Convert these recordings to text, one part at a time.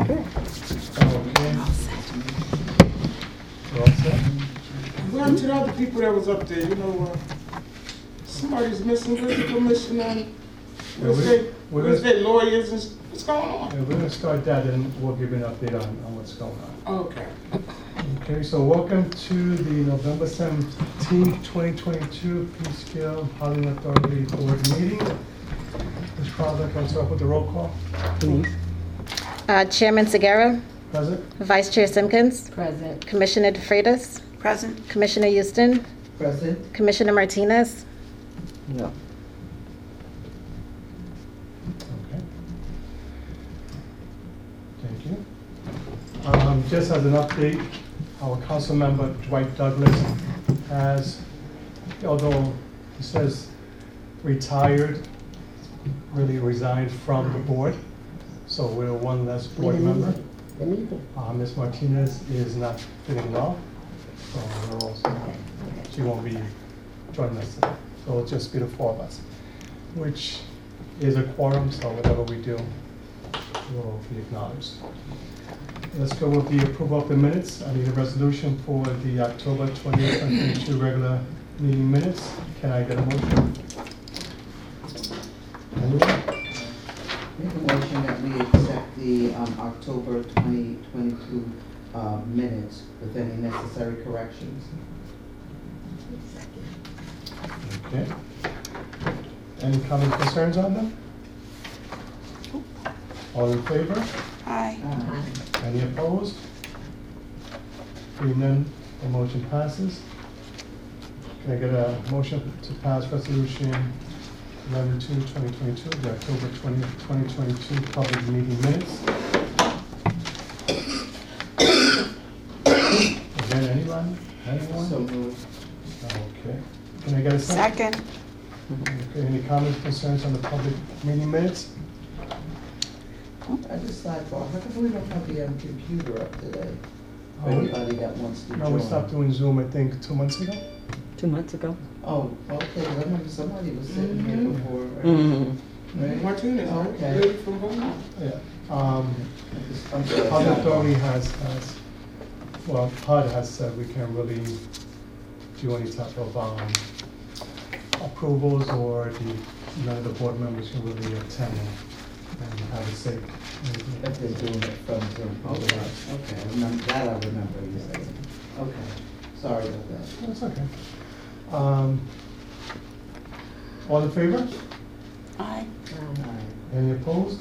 Okay. We're all set? Well, to the other people that was up there, somebody's missing. Where's the commission and where's their lawyers and what's going on? Yeah, we're gonna start that and we'll give you an update on what's going on. Okay. Okay, so welcome to the November 17th, 2022 Peekskill Housing Authority Board meeting. Ms. Crowder, can I start with the roll call? Please. Chairman Segura, Present? Vice Chair Simpkins, Present. Commissioner DeFreitas, Present. Commissioner Houston, Present. Commissioner Martinez. No. Okay. Thank you. Just as an update, our council member Dwight Douglas has, although he says retired, really resigned from the board. So we're one less board member. Ms. Martinez is not feeling well, so we're also, she won't be joining us today. So it'll just be the four of us, which is a quorum, so whatever we do will be acknowledged. Let's go with the approval of the minutes. I need a resolution for the October 20th, 2022 regular meeting minutes. Can I get a motion? Anyone? Make a motion that we accept the October 2022 minutes with any necessary corrections. Okay. Any comments, concerns on them? All in favor? Aye. Any opposed? Hearing none, the motion passes. Can I get a motion to pass resolution 11/2/2022, the October 20th, 2022 public meeting minutes? Again, anyone? Anyone? So moved. Okay. Can I get a second? Second. Okay, any comments, concerns on the public meeting minutes? I just sidebar, how come we don't have the computer up today? For Oh, anybody that wants to join? No, we stopped doing Zoom, I think, 2 months ago. 2 months ago. Oh, okay, 'cause I remember somebody was sitting here before, right? Mm-hmm. Right? Martinez, Okay. ready from home? Yeah. I'm sorry. Housing Authority has, well, HUD has said we can't really do any type of approvals, or none of the board members can really attend and have a say. If they're doing it from Zoom. Okay, that I remember you saying. Okay, sorry about that. That's okay. All in favor? Aye. Any opposed?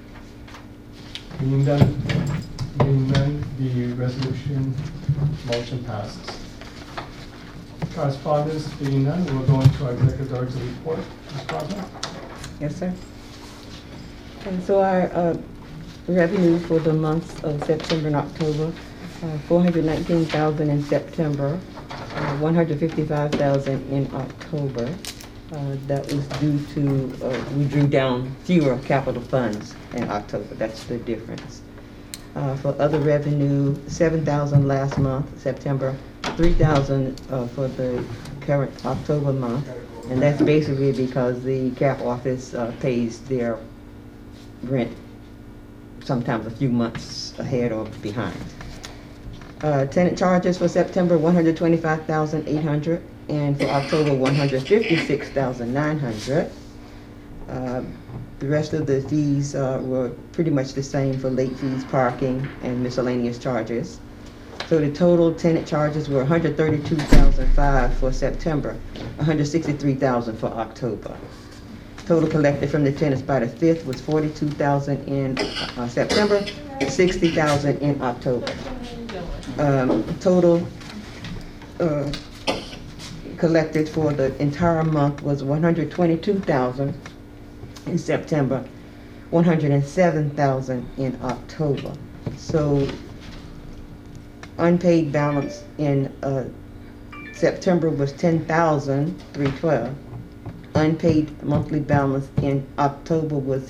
Being none, the resolution motion passes. Correspondence being none, we'll go into our executive director report. Ms. Crosby? Yes, sir. And so our revenue for the months of September and October, $419,000 in September, $155,000 in October. That was due to, we drew down fewer capital funds in October. That's the difference. For other revenue, $7,000 last month, September, $3,000 for the current October month. And that's basically because the CAP office pays their rent sometimes a few months ahead or behind. Tenant charges for September, $125,800, and for October, $156,900. The rest of the fees were pretty much the same for late fees, parking, and miscellaneous charges. So the total tenant charges were $132,500 for September, $163,000 for October. Total collected from the tenants by the 5th was $42,000 in September, $60,000 in October. Total collected for the entire month was $122,000 in September, $107,000 in October. So unpaid balance in September was $10,312. Unpaid monthly balance in October was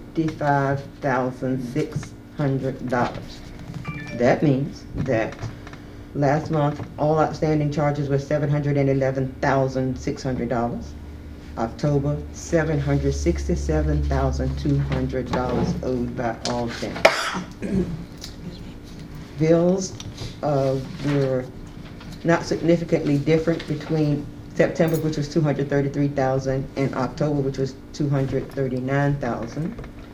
$55,600. That means that last month, all outstanding charges were $711,600. October, $767,200 owed by all tenants. Bills were not significantly different between September, which was $233,000, and October, which was $239,000.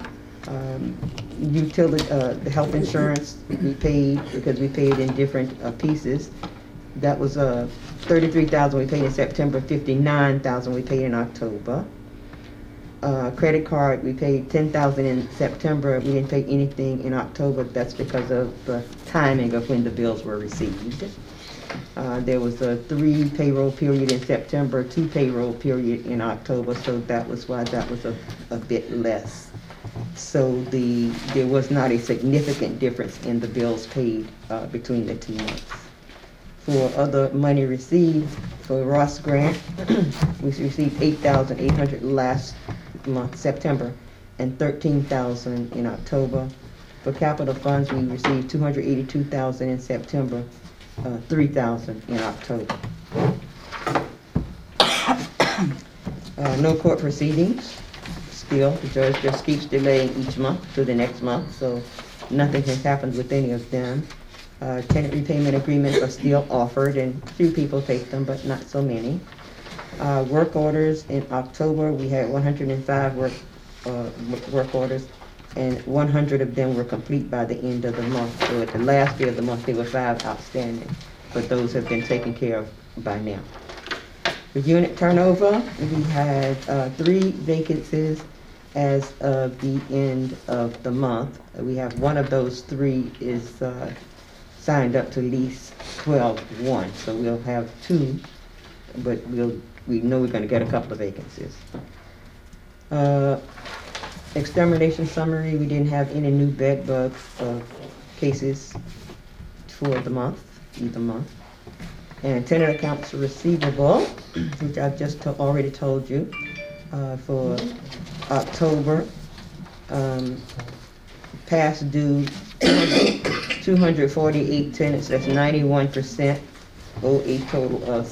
Utility, the health insurance we paid because we paid in different pieces. That was $33,000 we paid in September, $59,000 we paid in October. Credit card, we paid $10,000 in September. We didn't pay anything in October. That's because of the timing of when the bills were received. There was a 3 payroll period in September, 2 payroll period in October, so that was why that was a bit less. So there was not a significant difference in the bills paid between the 2 months. For other money received, for Ross Grant, we received $8,800 last month, September, and $13,000 in October. For capital funds, we received $282,000 in September, $3,000 in October. No court proceedings. Still, the judge just keeps delaying each month to the next month, so nothing has happened with any of them. Tenant repayment agreements are still offered, and few people take them, but not so many. Work orders in October, we had 105 work orders, and 100 of them were complete by the end of the month. So at the last day of the month, there were 5 outstanding, but those have been taken care of by now. For unit turnover, we had 3 vacancies as of the end of the month. We have one of those 3 is signed up to lease 12-1, so we'll have 2, but we know we're going to get a couple of vacancies. Extermination summary, we didn't have any new bed bug cases for the month, either month. And tenant accounts receivable, which I've just already told you, for October, past due 248 tenants, that's 91%, owe a total of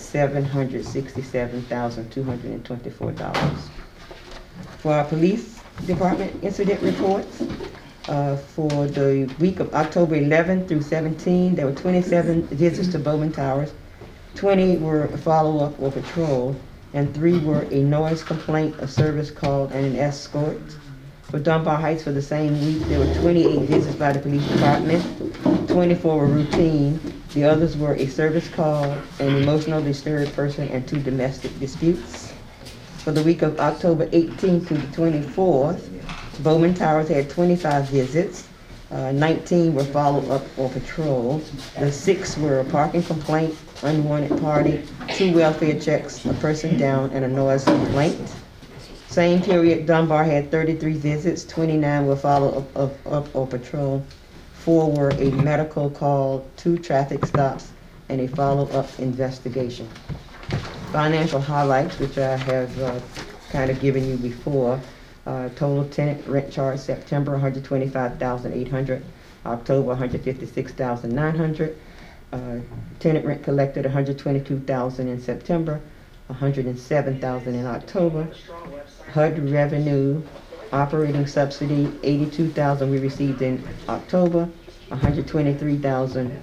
$767,224. For our police department incident reports, for the week of October 11 through 17, there were 27 visits to Bowman Towers, 20 were follow-up or patrol, and 3 were a noise complaint, a service call, and an escort. For Dunbar Heights for the same week, there were 28 visits by the police department, 24 were routine. The others were a service call, an emotional disturbed person, and 2 domestic disputes. For the week of October 18th to the 24th, Bowman Towers had 25 visits, 19 were follow-up or patrol. The 6 were a parking complaint, unwanted party, 2 welfare checks, a person down, and a noise complaint. Same period, Dunbar had 33 visits, 29 were follow-up or patrol, 4 were a medical call, 2 traffic stops, and a follow-up investigation. Financial highlights, which I have kind of given you before. Total tenant rent charge September $125,800, October $156,900. Tenant rent collected $122,000 in September, $107,000 in October. HUD revenue, operating subsidy, $82,000 we received in October, $123,000.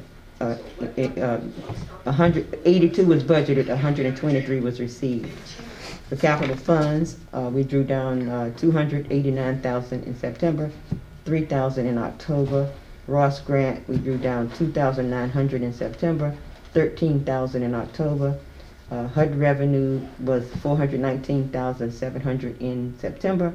182 was budgeted, 123 was received. For capital funds, we drew down $289,000 in September, $3,000 in October. Ross Grant, we drew down $2,900 in September, $13,000 in October. HUD revenue was $419,700 in September,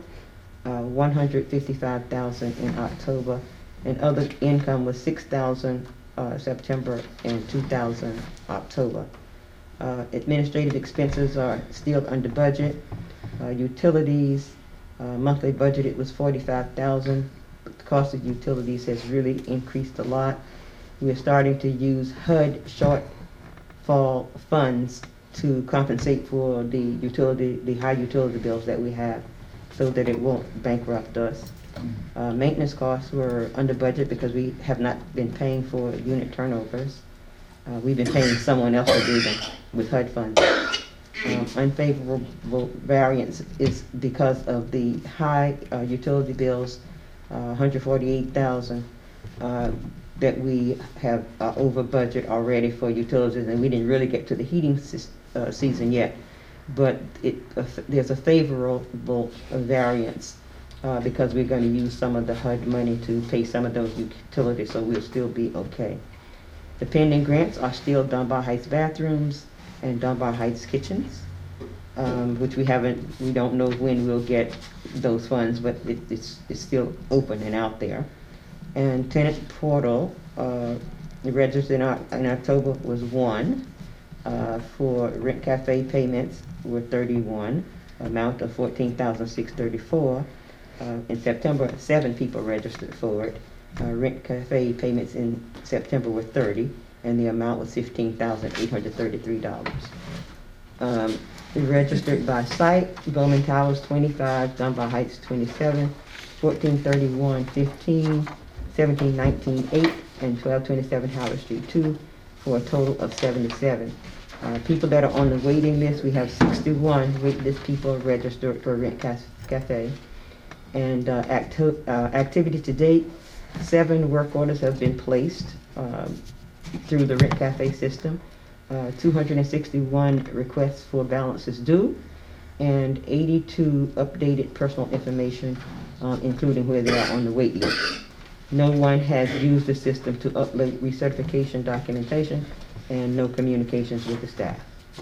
$155,000 in October, and other income was $6,000 September and $2,000 October. Administrative expenses are still under budget. Utilities, monthly budgeted was $45,000. The cost of utilities has really increased a lot. We're starting to use HUD shortfall funds to compensate for the high utility bills that we have, so that it won't bankrupt us. Maintenance costs were under budget because we have not been paying for unit turnovers. We've been paying someone else to do them with HUD funds. Unfavorable variance is because of the high utility bills, 148,000 that we have over budget already for utilities, and we didn't really get to the heating season yet. But there's a favorable variance because we're going to use some of the HUD money to pay some of those utilities, so we'll still be okay. The pending grants are still Dunbar Heights bathrooms and Dunbar Heights kitchens, which we don't know when we'll get those funds, but it's still open and out there. And tenant portal, registered in October was 1. For rent cafe payments were 31, amount of 14,634. In September, 7 people registered for it. Rent cafe payments in September were 30, and the amount was $15,833. Registered by site, Bowman Towers 25, Dunbar Heights 27, 1431 15, 1719 8, and 1227 Howard Street 2, for a total of 77. People that are on the waiting list, we have 61 waitlist people registered for Rent Cafe. And activity to date, 7 work orders have been placed through the Rent Cafe system. 261 requests for balances due, and 82 updated personal information, including where they are on the wait list. No one has used the system to upload recertification documentation, and no communications with the staff.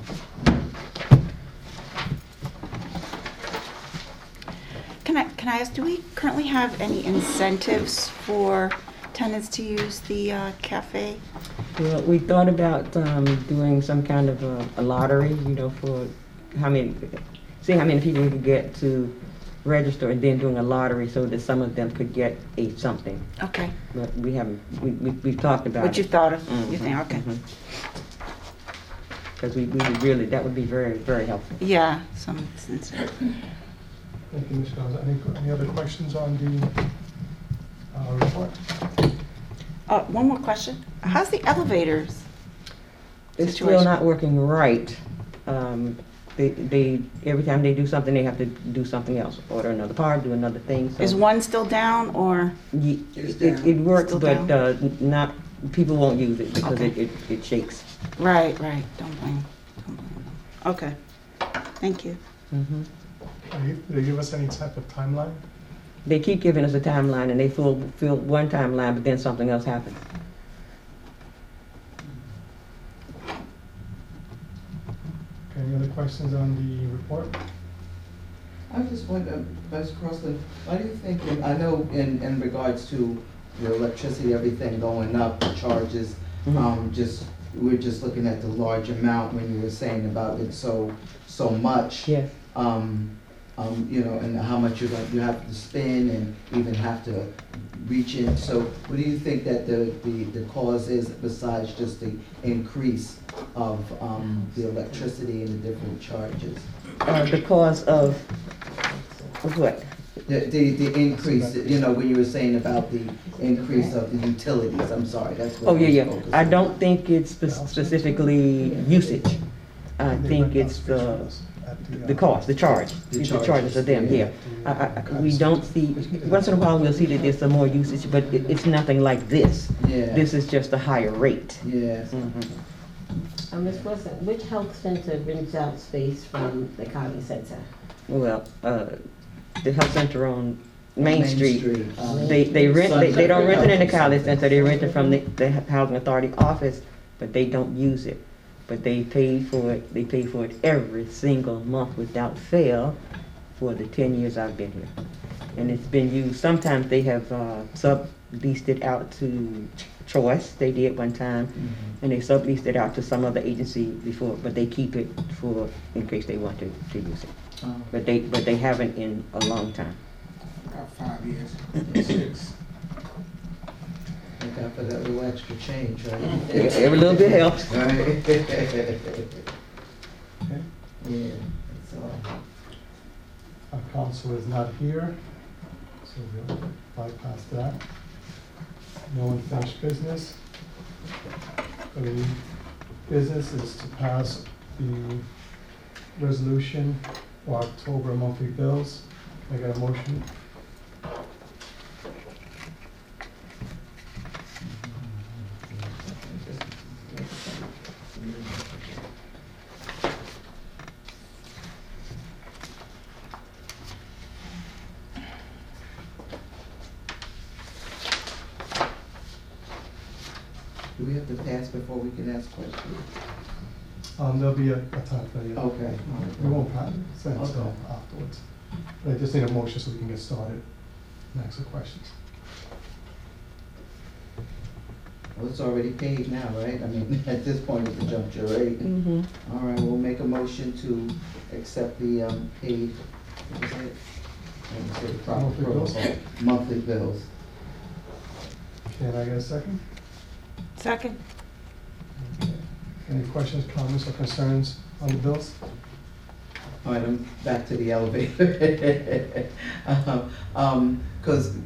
Can I ask, do we currently have any incentives for tenants to use the cafe? Well, we thought about doing some kind of a lottery, for seeing how many people we could get to register, and then doing a lottery so that some of them could get something. Okay. But we haven't. We've talked about What you thought of? You think? Okay. Because we would really, that would be very, very helpful. Yeah. Some incentive. Thank you, Ms. Garza. Any other questions on the report? One more question. How's the elevators? It's still situation? not working right. They every time they do something, they have to do something else. Order another part, do another thing. So Is one still down or? it works, Still but down? not people won't use it because Okay. it shakes. Right. Don't blame them. Okay. Thank you. Mm-hmm. Did they give us any type of timeline? They keep giving us a timeline, and they fill one timeline, but then something else happens. Okay, any other questions on the report? I just wonder, Vice Crossley, why do you think, I know in regards to the electricity, everything going up, the charges, we're just looking at the large amount when you were saying about it so much. Yes. And how much you have to spend and even have to reach in. So what do you think that the cause is besides just the increase of the electricity and the different charges? The cause of what? The increase, when you were saying about the increase of the utilities, I'm sorry, that's what. Oh, yeah. I was focused I on. don't think it's specifically usage. I think it's the cost, the charge. The charges are them, yeah. We don't see, once in a while we'll see that there's some more usage, but it's nothing like this. Yeah. This is just a higher rate. Yes. Ms. Wilson, which health center rents out space from the county center? Well, the health center on Main Street, um, they rent, they don't rent it in the Sunset Cali Health Center, they rent it from the Housing Authority office, but they don't use it. But they pay for it every single month without fail for the 10 years I've been here. And it's been used, sometimes they have subleased it out to Choice, they did one time, and they subleased it out to some other agency before, but they keep it in case they want to use it. Oh. But they haven't in a long time. About 5 years. 6. Look out for that little extra change, right? Every little bit helps. Right. Okay. Yeah, that's all. Our counsel is not here, so we'll bypass that. No unfinished business. The business is to pass the resolution for October monthly bills. Can I get a motion? Do we have to pass before we can ask questions? There'll be a time for you. Okay. We won't pass, send it Okay. afterwards. But I just need a motion so we can get started. Next questions. Well, it's already paid now, right? I mean, at this point, it's a juncture, right? Mm-hmm. All right, we'll make a motion to accept the paid, what is it? Let me say the proper Monthly bills. protocol. Monthly bills. Can I get a second? Second. Okay. Any questions, comments, or concerns on the bills? All right, I'm back to the elevator. Because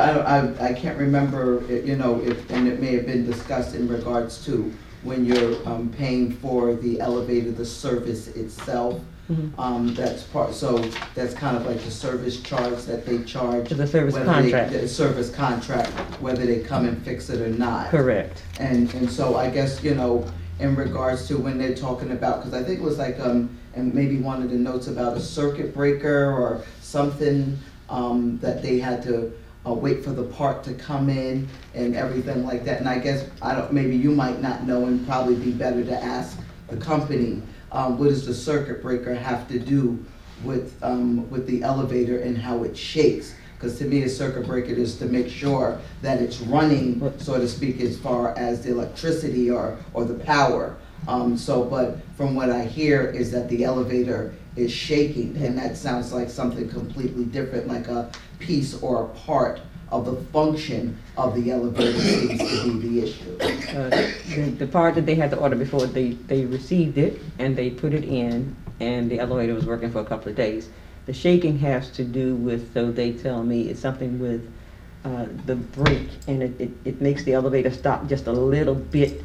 I can't remember, you know, and it may have been discussed in regards to when you're paying for the elevator, the service itself. That's part, so that's kind of like the service charge that they charge. To the service whether they- contract. The service contract, whether they come and fix it or not. Correct. And so I guess, you know, in regards to when they're talking about, because I think it was like, and maybe one of the notes about a circuit breaker or something, that they had to wait for the part to come in and everything like that. And I guess, maybe you might not know and probably be better to ask the company, what does the circuit breaker have to do with the elevator and how it shakes? Because to me, a circuit breaker is to make sure that it's running, so to speak, as far as the electricity or the power. But from what I hear is that the elevator is shaking, and that sounds like something completely different, like a piece or a part of the function of the elevator seems to be the issue. The part that they had to order before, they received it and they put it in, and the elevator was working for a couple of days. The shaking has to do with, so they tell me, it's something with the brake, and it makes the elevator stop just a little bit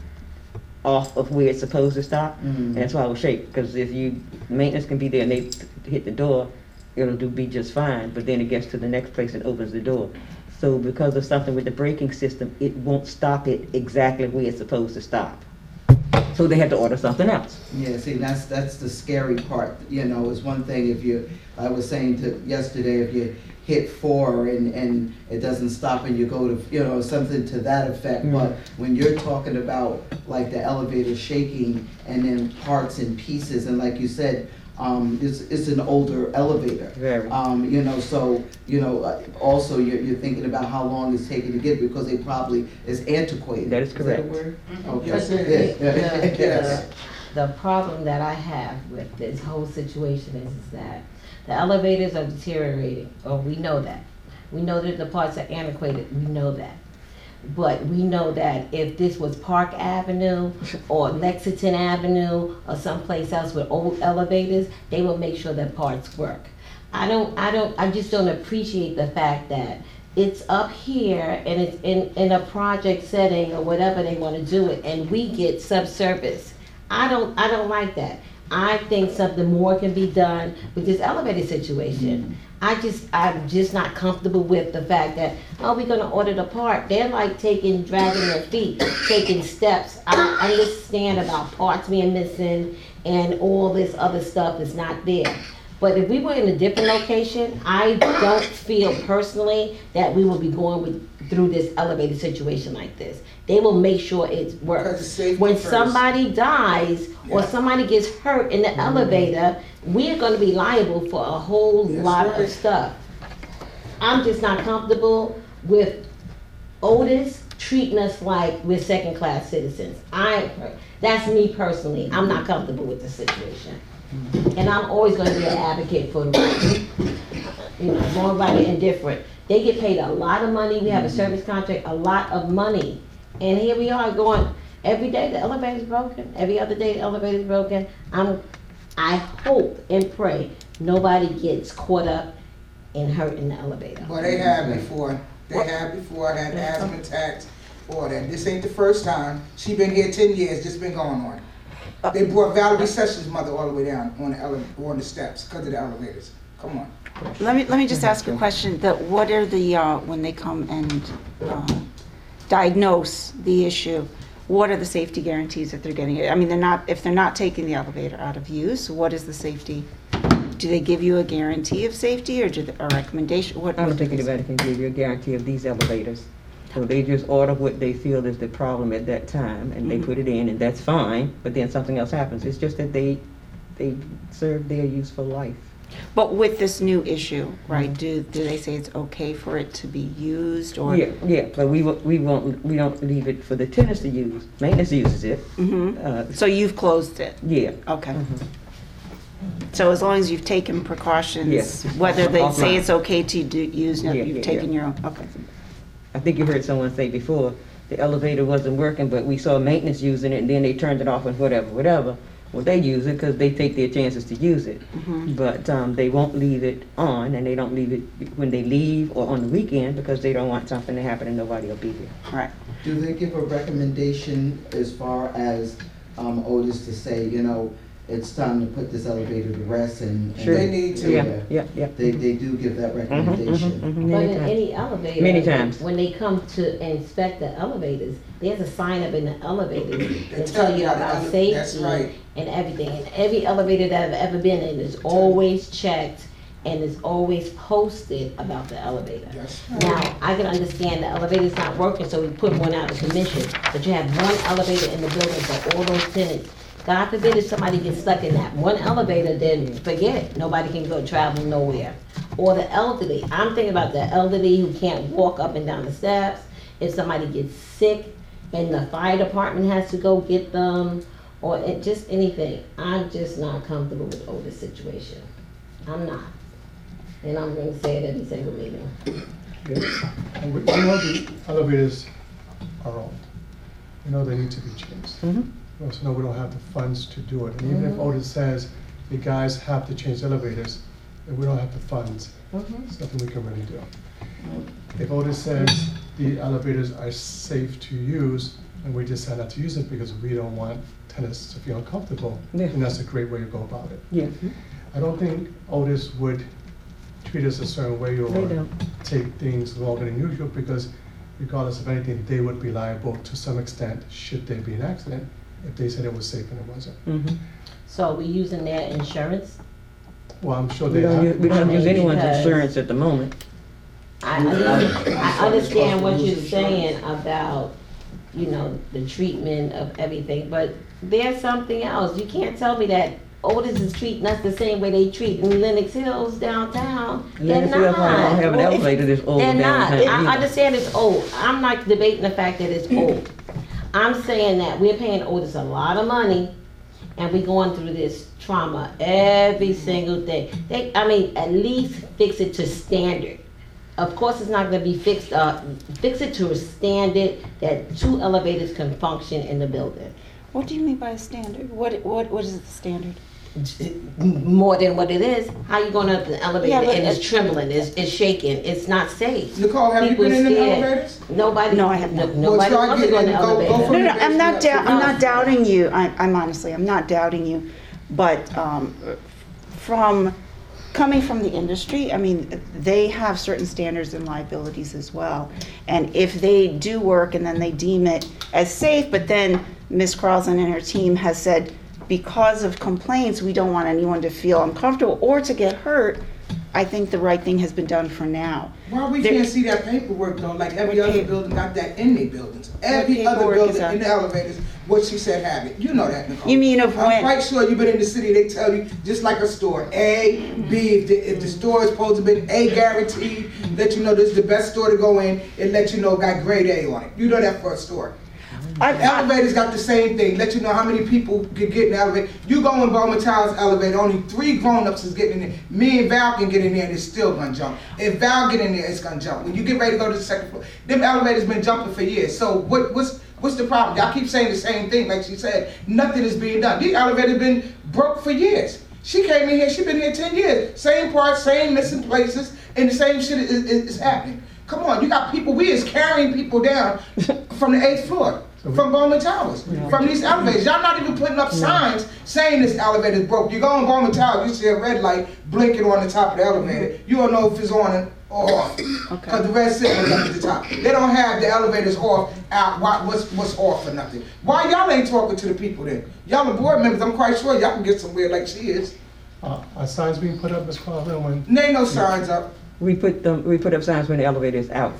off of where it's supposed to stop. And that's why it will shake, because if maintenance can be there and they hit the door, it'll be just fine, but then it gets to the next place and opens the door. So because of something with the braking system, it won't stop it exactly where it's supposed to stop. So they had to order something else. Yeah, see, that's the scary part, you know, is one thing I was saying yesterday, if you hit 4 and it doesn't stop and you go to, you know, something to that effect. But when you're talking about like the elevator shaking and then parts and pieces, and like you said, it's an older elevator. Very. You know, so, you know, also you're thinking about how long it's taking to get, because it probably is antiquated. That is correct. Is that a word? Okay. But Yes. the problem that I have with this whole situation is that the elevators are deteriorating, or we know that. We know that the parts are antiquated, we know that. But we know that if this was Park Avenue or Lexington Avenue or someplace else with old elevators, they will make sure that parts work. I just don't appreciate the fact that it's up here and it's in a project setting or whatever they want to do it, and we get subservice. I don't like that. I think something more can be done with this elevator situation. I'm just not comfortable with the fact that, oh, we're gonna order the part. They're like dragging their feet, taking steps. I understand about parts being missing and all this other stuff is not there. But if we were in a different location, I don't feel personally that we will be going through this elevator situation like this. They will make sure it Because works. it's safety When first. somebody dies or somebody gets hurt in the elevator, we're gonna be liable for a whole That's lot right. of stuff. I'm just not comfortable with Otis treating us like we're second-class citizens. That's me personally. I'm not comfortable with the situation. And I'm always gonna be an advocate for the right. You know, wrong, right, or indifferent. They get paid a lot of money. We have a service contract, a lot of money. And here we are going, every day the elevator's broken, every other day the elevator's broken. I hope and pray nobody gets caught up and hurt in the elevator. Well, they have before. They have before, had asthma attacks, all that. This ain't the first time. She been here 10 years, this been going on. They brought Valerie Sessions' mother all the way down on the steps because of the elevators. Come on. Let me just ask a question. What are the, when they come and diagnose the issue, what are the safety guarantees that they're getting? I mean, if they're not taking the elevator out of use, what is the safety? Do they give you a guarantee of safety or a recommendation? I don't think anybody can give you a guarantee of these elevators. So they just order what they feel is the problem at that time, and they put it in, and that's fine, but then something else happens. It's just that they serve their useful life. But with this new issue, right, do they say it's okay for it to be used or? Yeah, but we don't leave it for the tenants to use. Maintenance uses it. So you've closed it? Yeah. Okay. So as long as you've taken precautions, Yes. whether they say Offline. it's okay to use, you've taken your own, okay. I think you heard someone say before, the elevator wasn't working, but we saw maintenance using it, and then they turned it off and whatever. Well, they use it because they take their chances to use it. But they won't leave it on, and they don't leave it when they leave or on the weekend because they don't want something to happen and nobody will be there. Right. Do they give a recommendation as far as Otis to say, you know, it's time to put this elevator to rest and Sure. They need to. Yeah. They do give that recommendation. But Many in times. any elevator, Many times. when they come to inspect the elevators, there's a sign up in the elevator They that tell tell you you about how to- safety that's right. and everything. And every elevator that I've ever been in is always checked and is always posted about the elevator. Yes. Now, I can understand the elevator's not working, so we put one out of commission, but you have one elevator in the building for all those tenants. God forbid if somebody gets stuck in that one elevator, then forget it. Nobody can go travel nowhere. Or the elderly. I'm thinking about the elderly who can't walk up and down the steps. If somebody gets sick and the fire department has to go get them, or just anything. I'm just not comfortable with Otis' situation. I'm not. And I'm going to say it every single meeting. And we know the elevators are old. We know they need to be changed. We also know we don't have the funds to do it. And even if Otis says the guys have to change elevators, and we don't have the funds, there's nothing we can really do. If Otis says the elevators are safe to use, and we decide not to use it because we don't want tenants to feel uncomfortable, then that's a great way to go about it. Yeah. I don't think Otis would treat us a certain way or They don't. take things longer than usual because regardless of anything, they would be liable to some extent should there be an accident if they said it was safe and it wasn't. So are we using their insurance? Well, I'm sure We they have. don't use anyone's Because- insurance at the moment. I understand what you're saying about, you know, the treatment of everything, but there's something else. You can't tell me that Otis is treating us the same way they treat in Lenox Hills downtown. They're Lennox Hills not. don't have an elevator that's old They're not. downtown I either. understand it's old. I'm not debating the fact that it's old. I'm saying that we're paying Otis a lot of money and we're going through this trauma every single day. I mean, at least fix it to standard. Of course, it's not gonna be fixed, fix it to a standard that 2 elevators can function in the building. What do you mean by a standard? What is the standard? More than what it is, how you going up the elevator Yeah, but and it's trembling, it's shaking, it's not safe. Nicole, have People you been in the scared. elevators? Nobody. No, I have not. Nobody Well, wants to go in the go from elevator. No, I'm not basement I'm up to not doubting you. I'm honestly, I'm not doubting you. But from coming from the industry, I mean, they have certain standards and liabilities as well. And if they do work and then they deem it as safe, but then Ms. Carlson and her team has said, because of complaints, we don't want anyone to feel uncomfortable or to get hurt, I think the right thing has been done for now. Why we There- can't see that paperwork though, like every What other pa- building got that in their buildings. Every other paperwork is building that? in the elevators, what she said have it. You know that, Nicole. You mean of I'm when- quite sure you've been in the city, they tell you, just like a store, A, B, if the store is supposed to be A guaranteed, let you know this is the best store to go in, and let you know it got grade A on it. You know that for a store. Elevators got the same thing. Let you know how many people can get in the elevator. You go in Bowman Towers elevator, only 3 grown-ups is getting in there. Me and Val can get in there and it's still gonna jump. If Val get in there, it's gonna jump. When you get ready to go to the second floor, them elevators been jumping for years. So what's the problem? Y'all keep saying the same thing, like she said. Nothing is being done. These elevators been broke for years. She came in here, she been here 10 years. Same parts, same missing places, and the same shit is happening. Come on, you got people, we is carrying people down from the 8th floor. from Bowman Towers, from these elevators. Y'all not even putting up signs saying this elevator's broke. You go on Bowman Towers, you see a red light blinking on the top of the elevator. You don't know if it's on or off, because the red signal is up at the top. They don't have the elevators off, out, what's off or nothing. Why y'all ain't talking to the people then? Y'all are board members, I'm quite sure y'all can get somewhere like she is. Are signs being put up, Ms. Carlin, when? There ain't no signs up. We put up signs when the elevator is out.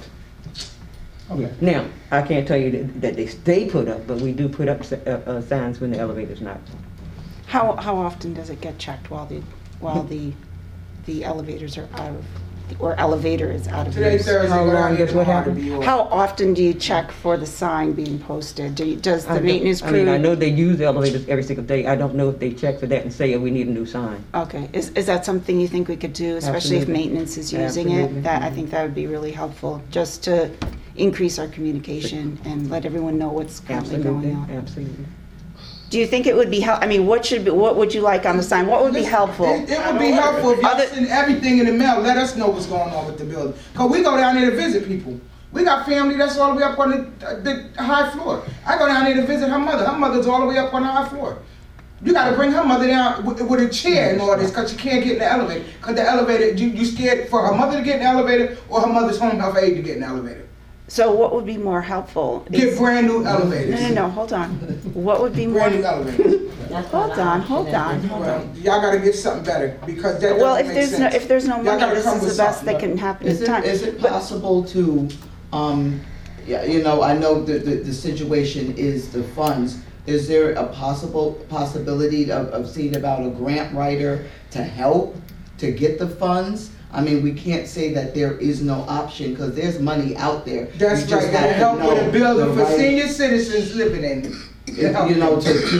Okay. Now, I can't tell you that they stay put up, but we do put up signs when the elevator's not. How often does it get checked while the elevators are out of, or elevator is out of Today, use? Thursday, How go down long here does what tomorrow to happen? be off. How often do you check for the sign being posted? Does the maintenance I mean, I know crew? they use the elevators every single day. I don't know if they check for that and say, we need a new sign. Okay, is that something you think we could do, especially if Absolutely. maintenance is using Absolutely. it? That, I think that would be really helpful, just to increase our communication and let everyone know what's currently Absolutely, going on. absolutely. Do you think it would be I mean, what would you like on the sign? What would be helpful? It would be helpful if y'all Other- send everything in the mail, let us know what's going on with the building. Cause we go down there to visit people. We got family that's all the way up on the high floor. I go down there to visit her mother. Her mother's all the way up on the high floor. You gotta bring her mother down with a chair and all this, cause she can't get in the elevator. Cause the elevator, you scared for her mother to get in the elevator or her mother's home health aide to get in the elevator. So what would be more helpful? Get brand new elevators. No, hold on. What would be more? Brand new elevators. That's Hold not on, an hold option. on. Well, y'all gotta get something better because that Well, doesn't make sense. if there's no Y'all money, gotta this come is with the best something. that can happen Is at the time. it But- possible to, yeah, you know, I know the situation is the funds. Is there a possibility of seeing about a grant writer to help to get the funds? I mean, we can't say that there is no option, because there's money out there. That's You just right, gotta have to help with know a building the for right- senior citizens living in it. You know,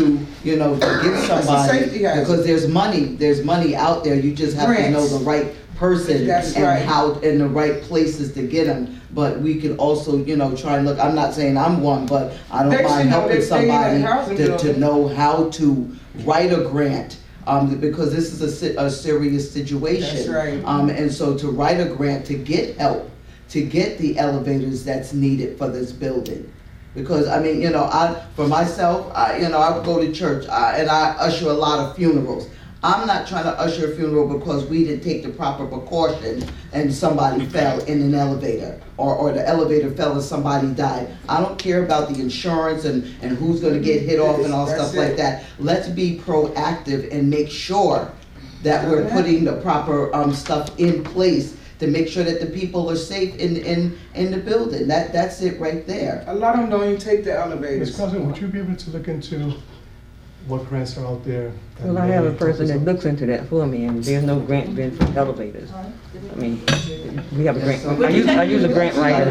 to get somebody, safety hazard. because there's money out there, you just have to know Grants. the right person That's and right. how, and the right places to get them. But we can also, try and look, I'm not saying I'm one, but I They don't mind should know helping that they in somebody that housing to building. know how to write a grant. Because this is a serious situation. That's right. And so to write a grant to get help, to get the elevators that's needed for this building. Because, I mean, for myself, I would go to church, and I usher a lot of funerals. I'm not trying to usher a funeral because we didn't take the proper precaution and somebody fell in an elevator, or the elevator fell and somebody died. I don't care about the insurance and who's gonna get hit off and all That's stuff like it. that. Let's be proactive and make sure that we're putting the proper stuff in place to make sure that the people are safe in the building. That's it right there. A lot of them don't even take the Ms. elevators. Carlin, would you be able to look into what grants are out there? that Well, I have a may person that focus on- looks into that for me, and there's no grant been for elevators. I mean, we have a grant, I use a grant writer,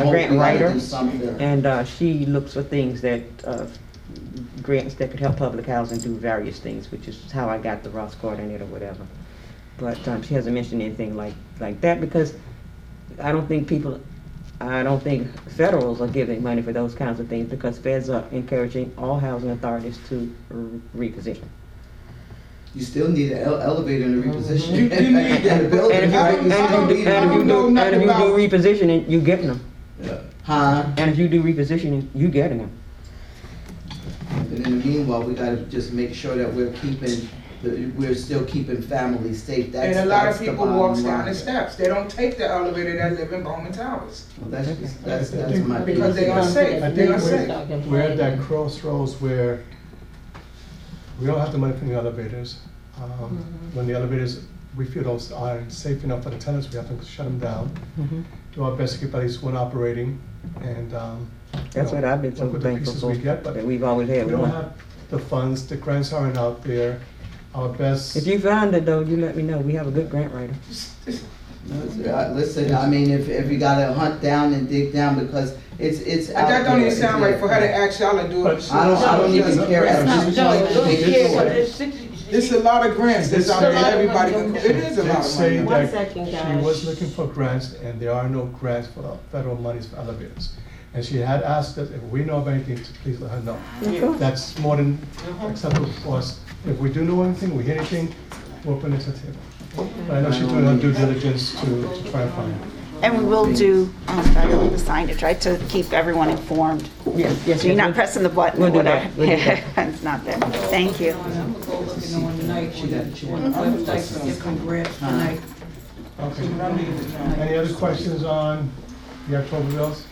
and she looks for things that, grants that could help public housing do various things, which is how I got the Ross coordinator or whatever. But she hasn't mentioned anything like that, because I don't think federals are giving money for those kinds of things, because feds are encouraging all housing authorities to reposition. You still need an elevator in the reposition. You need that. In the building, And if you, right? and I don't if you, know and if you do, nothing and if you do about- repositioning, you getting them. Huh? And if you do repositioning, you getting them. And in the meanwhile, we gotta just make sure that we're still keeping families safe. And a lot of that's the people bottom walks down line. the steps. They don't take the elevator that live in Bowman Towers. Well, that's my. Because they are safe. I They think are safe. we're at that crossroads where we don't have the money for the elevators. When the elevators, we feel those aren't safe enough for the tenants, we have to shut them down. Do our best to keep at least one operating, and, That's what I've been so work with the thankful pieces for, we get, but that we've always had we don't one. have the funds, the grants aren't out there. Our best. If you find it though, you let me know. We have a good grant writer. Listen, I mean, if you gotta hunt down and dig down, because it's out That don't there. even sound right for her to ask y'all to do it. But- I don't even care. I just want to make sure. There's a lot of grants that's out there, everybody can, it is a lot Did of say money. One that second, she guys. was looking for grants, and there are no grants for federal monies for elevators. And she had asked us if we know of anything, to please let her know. That's more than acceptable for us. If we do know anything, we hear anything, we'll put it to the table. But I know she's doing her due diligence to try and find it. And we will do the signage, right, to keep everyone informed. Yes, yes. So you're not we'll- pressing the button or we'll do whatever. that, we'll do that. It's not there. Thank you. I'm gonna go looking on tonight for the website to get some grants tonight. Okay. Any other questions on the October bills?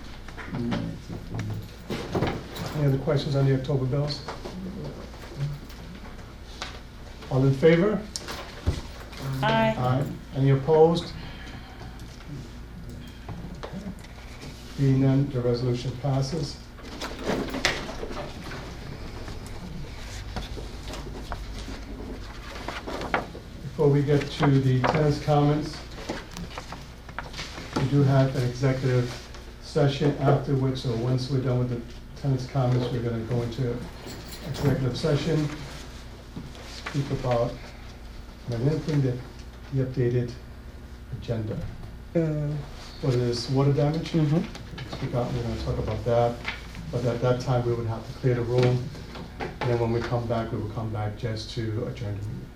Any other questions on the October bills? All in favor? Aye. Aye. Any opposed? Being none, the resolution passes. Before we get to the tenants' comments, we do have an executive session afterwards, so once we're done with the tenants' comments, we're gonna go into executive session, speak about anything that the updated agenda. What is water damage? Mhm. We're gonna talk about that, but at that time, we would have to clear the room, and then when we come back, we will come back just to adjourn the meeting.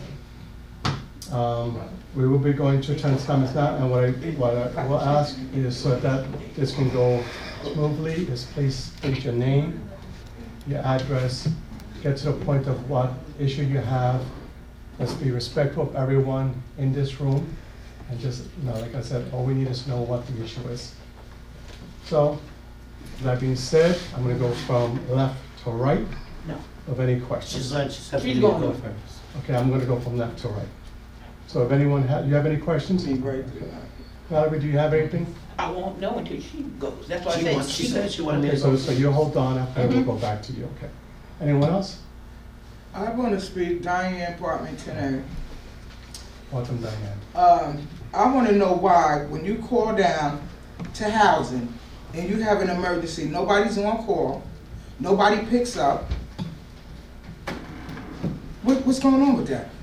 We will be going to tenants' comments now, and what I will ask is so that this can go smoothly, is please state your name, your address, get to the point of what issue you have. Let's be respectful of everyone in this room, and just, like I said, all we need is to know what the issue is. So, that being said, I'm gonna go from left to right. No. Of any questions. Keep going. Okay, I'm gonna go from left to right. So if anyone you have any questions? Me right there. Valerie, do you have anything? I won't know until she goes. That's why I She said wants, she said she wanted me Okay, to go. so you hold on, after we'll go back to you, okay. Anyone else? I want to speak Diane Apartment 10A. Welcome, Diane. I want to know why, when you call down to housing and you have an emergency, nobody's on call, nobody picks up. What's going on with that?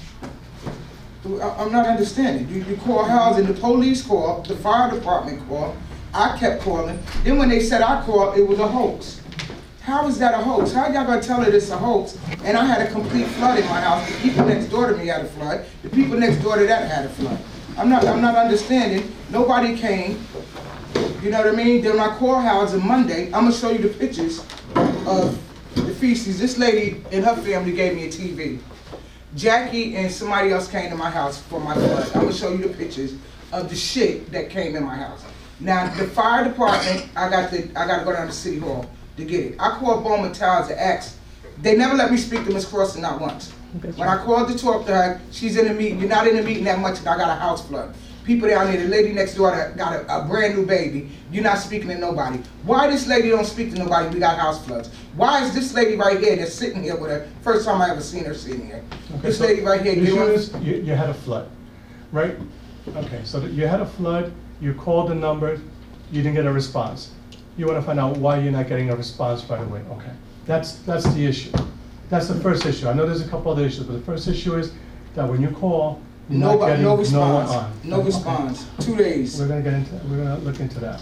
I'm not understanding. You call housing, the police call, the fire department call, I kept calling. Then when they said I called, it was a hoax. How is that a hoax? How y'all gonna tell it it's a hoax? And I had a complete flood in my house. The people next door to me had a flood. The people next door to that had a flood. I'm not understanding. Nobody came. You know what I mean? Then when I call housing Monday, I'm gonna show you the pictures of the feces. This lady and her family gave me a TV. Jackie and somebody else came to my house for my flood. I'm gonna show you the pictures of the shit that came in my house. Now, the fire department, I gotta go down to City Hall to get it. I called Bowman Towers to ask. They never let me speak to Miss Crossan, not once. When I called to talk to her, she's in the meeting. You're not in the meeting that much, and I got a house flood. People down there, the lady next door that got a brand new baby. You're not speaking to nobody. Why this lady don't speak to nobody? We got house floods. Why is this lady right here that's sitting here with her? First time I ever seen her sitting here. Okay, This so lady right here. The you issue know- is, you had a flood, right? Okay, so you had a flood, you called the number, you didn't get a response. You want to find out why you're not getting a response right away, okay. That's the issue. That's the first issue. I know there's a couple other issues, but the first issue is that when you call, you're not Nobody, getting no no one response. on. No Okay. response. 2 days. We're gonna look into that.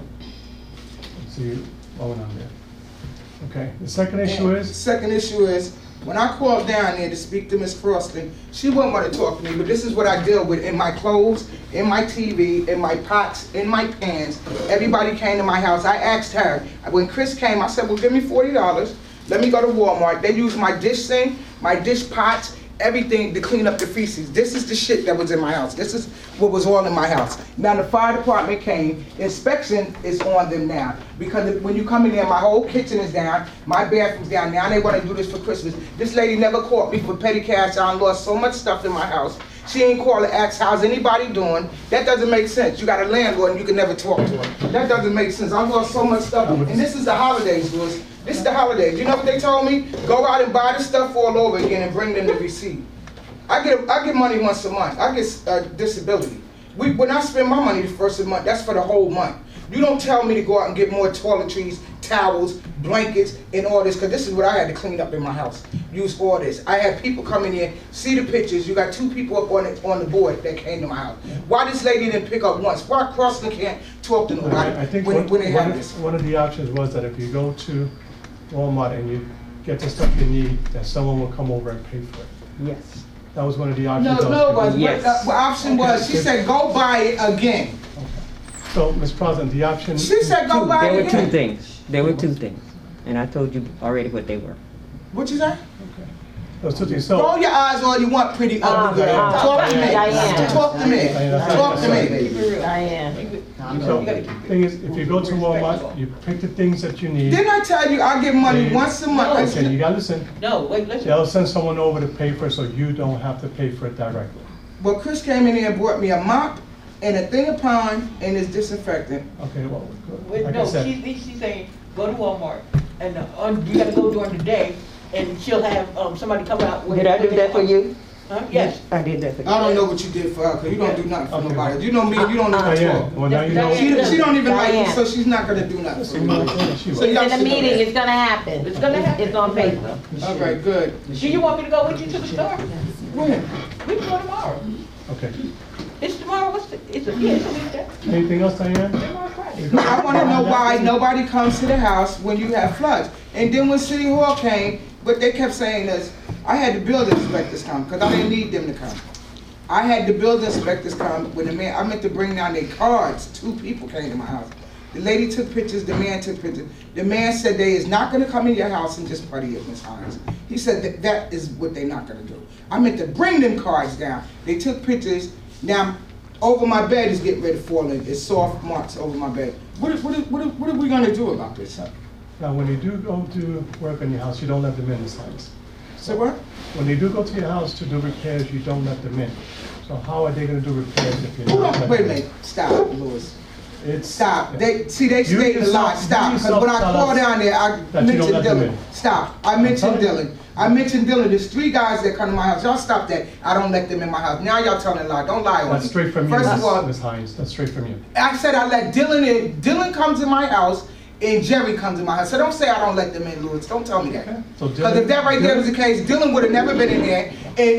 See what went on there. Okay, the second issue And is, Second issue is, when I called down there to speak to Miss Crossan, she wouldn't want to talk to me, but this is what I deal with in my clothes, in my TV, in my pots, in my pans. Everybody came to my house. I asked her, when Chris came, I said, well, give me $40. Let me go to Walmart. They used my dish sink, my dish pots, everything to clean up the feces. This is the shit that was in my house. This is what was all in my house. Now the fire department came, inspection is on them now. Because when you come in there, my whole kitchen is down, my bathroom's down. Now they wanna do this for Christmas. This lady never caught me for petty cash. I lost so much stuff in my house. She ain't call to ask how's anybody doing. That doesn't make sense. You got a landlord and you can never talk to her. That doesn't make sense. I lost so much stuff. And this is the holidays, Louis. This is the holidays. You know what they told me? Go out and buy the stuff all over again and bring them the receipt. I get money once a month. I get disability. When I spend my money the first of the month, that's for the whole month. You don't tell me to go out and get more toiletries, towels, blankets, and all this, because this is what I had to clean up in my house. Use all this. I had people come in here, see the pictures. You got 2 people up on the board that came to my house. Why this lady didn't pick up once? Why Crossan can't talk to nobody I think when they have this? one of the options was that if you go to Walmart and you get the stuff you need, that someone will come over and pay for it. Yes. That was one of the No, options. I no, it was, giving. the option was, she said, go buy it again. So, Ms. President, the option. She said, go buy There it were two again. things. There were two things. And I told you already what they were. What you say? Those two things. So, Roll your eyes all you want, pretty ugly girl. Talk to me. Diane. Talk to me. Talk to me. Diane. so, thing is, if you go to Walmart, you pick the things that you need. Didn't I tell you I give money once a month? Okay, you gotta listen. No, wait, listen. They'll send someone over to pay for it, so you don't have to pay for it directly. Well, Chris came in here and brought me a mop and a thing of pine and his disinfectant. Okay, well, Wait, like I no, said, she's saying, go to Walmart, and you gotta go during the day, and she'll have, somebody come out. with- Did I do that for you? Huh? Yes. I did that for you. I don't know what you did for her, cause you don't do nothing for Okay. nobody. You know me, you don't know what to Diane, talk. well, now you know. She don't even like me, Diane. so she's not gonna do nothing for me. She So will. y'all In the should know meeting, that. it's gonna happen. It's gonna happen. It's on paper. All right, good. Do you want me to go with you to the store? When? We can go tomorrow. Okay. It's tomorrow, it's a weekday. Anything else, Diane? Tomorrow's Friday. I wanna know why nobody comes to the house when you have floods. And then when City Hall came, what they kept saying is, I had the building inspectors come, cause I didn't need them to come. I had the building inspectors come when I meant to bring down their cards. 2 people came to my house. The lady took pictures, the man took pictures. The man said they is not gonna come in your house and just party it, Ms. Hines. He said that is what they not gonna do. I meant to bring them cards down. They took pictures. Now, over my bed is getting ready to fall in. It's soft marks over my bed. What are we gonna do about this? Now, when you do go to work on your house, you don't let them in this house. So what? When they do go to your house to do repairs, you don't let them in. So how are they gonna do repairs if you're Who not? don't, letting wait a them in? minute, stop, Louis. It's. Stop. They stayed a yourself- lot. Stop. you Because when I yourself tell called us down there, I that you don't mentioned let them Dylan. in. Stop. I mentioned telling Dylan. I mentioned Dylan. There's 3 guys that come to my house. Y'all stop that. I don't let them in my house. Now y'all telling a lie. Don't lie on me. That's straight from you, First of all, Ms. Hines. That's straight from you. I said I let Dylan in. Dylan comes to my house and Jerry comes to my house. So don't say I don't let them in, Louis. Don't tell me that. Okay. So Because if that right there was the case, Dylan would have never been in there,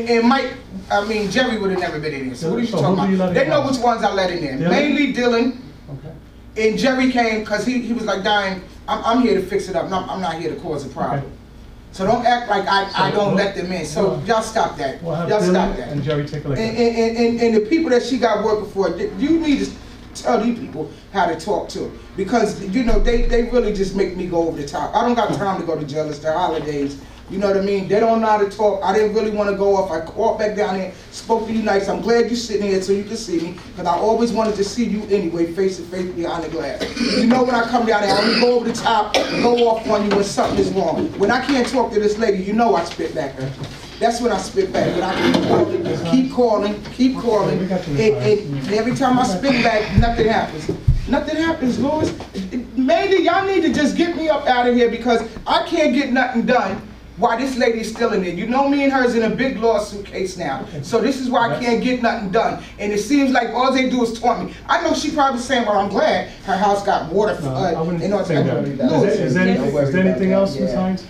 and Jerry would have never been in there. So what are you So who talking do you about? let They in know house? which ones I let in there. Dylan? Mainly Dylan, Okay. and Jerry came because he was like, Diane, I'm here to fix it up. No, I'm not here to cause a problem. Okay. So don't act like I So don't we'll- let them in. So y'all stop that. We'll have Y'all stop Dylan that. and Jerry take a look at it. And the people that she got working for, you need to tell these people how to talk to. Because, you know, they really just make me go over the top. I don't got time to go to jail. It's the holidays. You know what I mean? They don't know how to talk. I didn't really want to go off. I called back down there, spoke to you nice. I'm glad you're sitting here so you can see me. Because I always wanted to see you anyway, face to face behind the glass. You know when I come down there, I only go over the top, go off on you when something is wrong. When I can't talk to this lady, you know I spit back her. That's when I spit back. When I keep calling, and every time I spit back, nothing happens. Nothing happens, Louis. Maybe y'all need to just get me up out of here because I can't get nothing done while this lady's still in there. You know me and her is in a big lawsuit case now. So this is why I can't get nothing done. And it seems like all they do is taunt me. I know she probably saying, well, I'm glad her house got water. No, I wouldn't say that. Louis. Is there anything else, Ms. Yeah. Hines?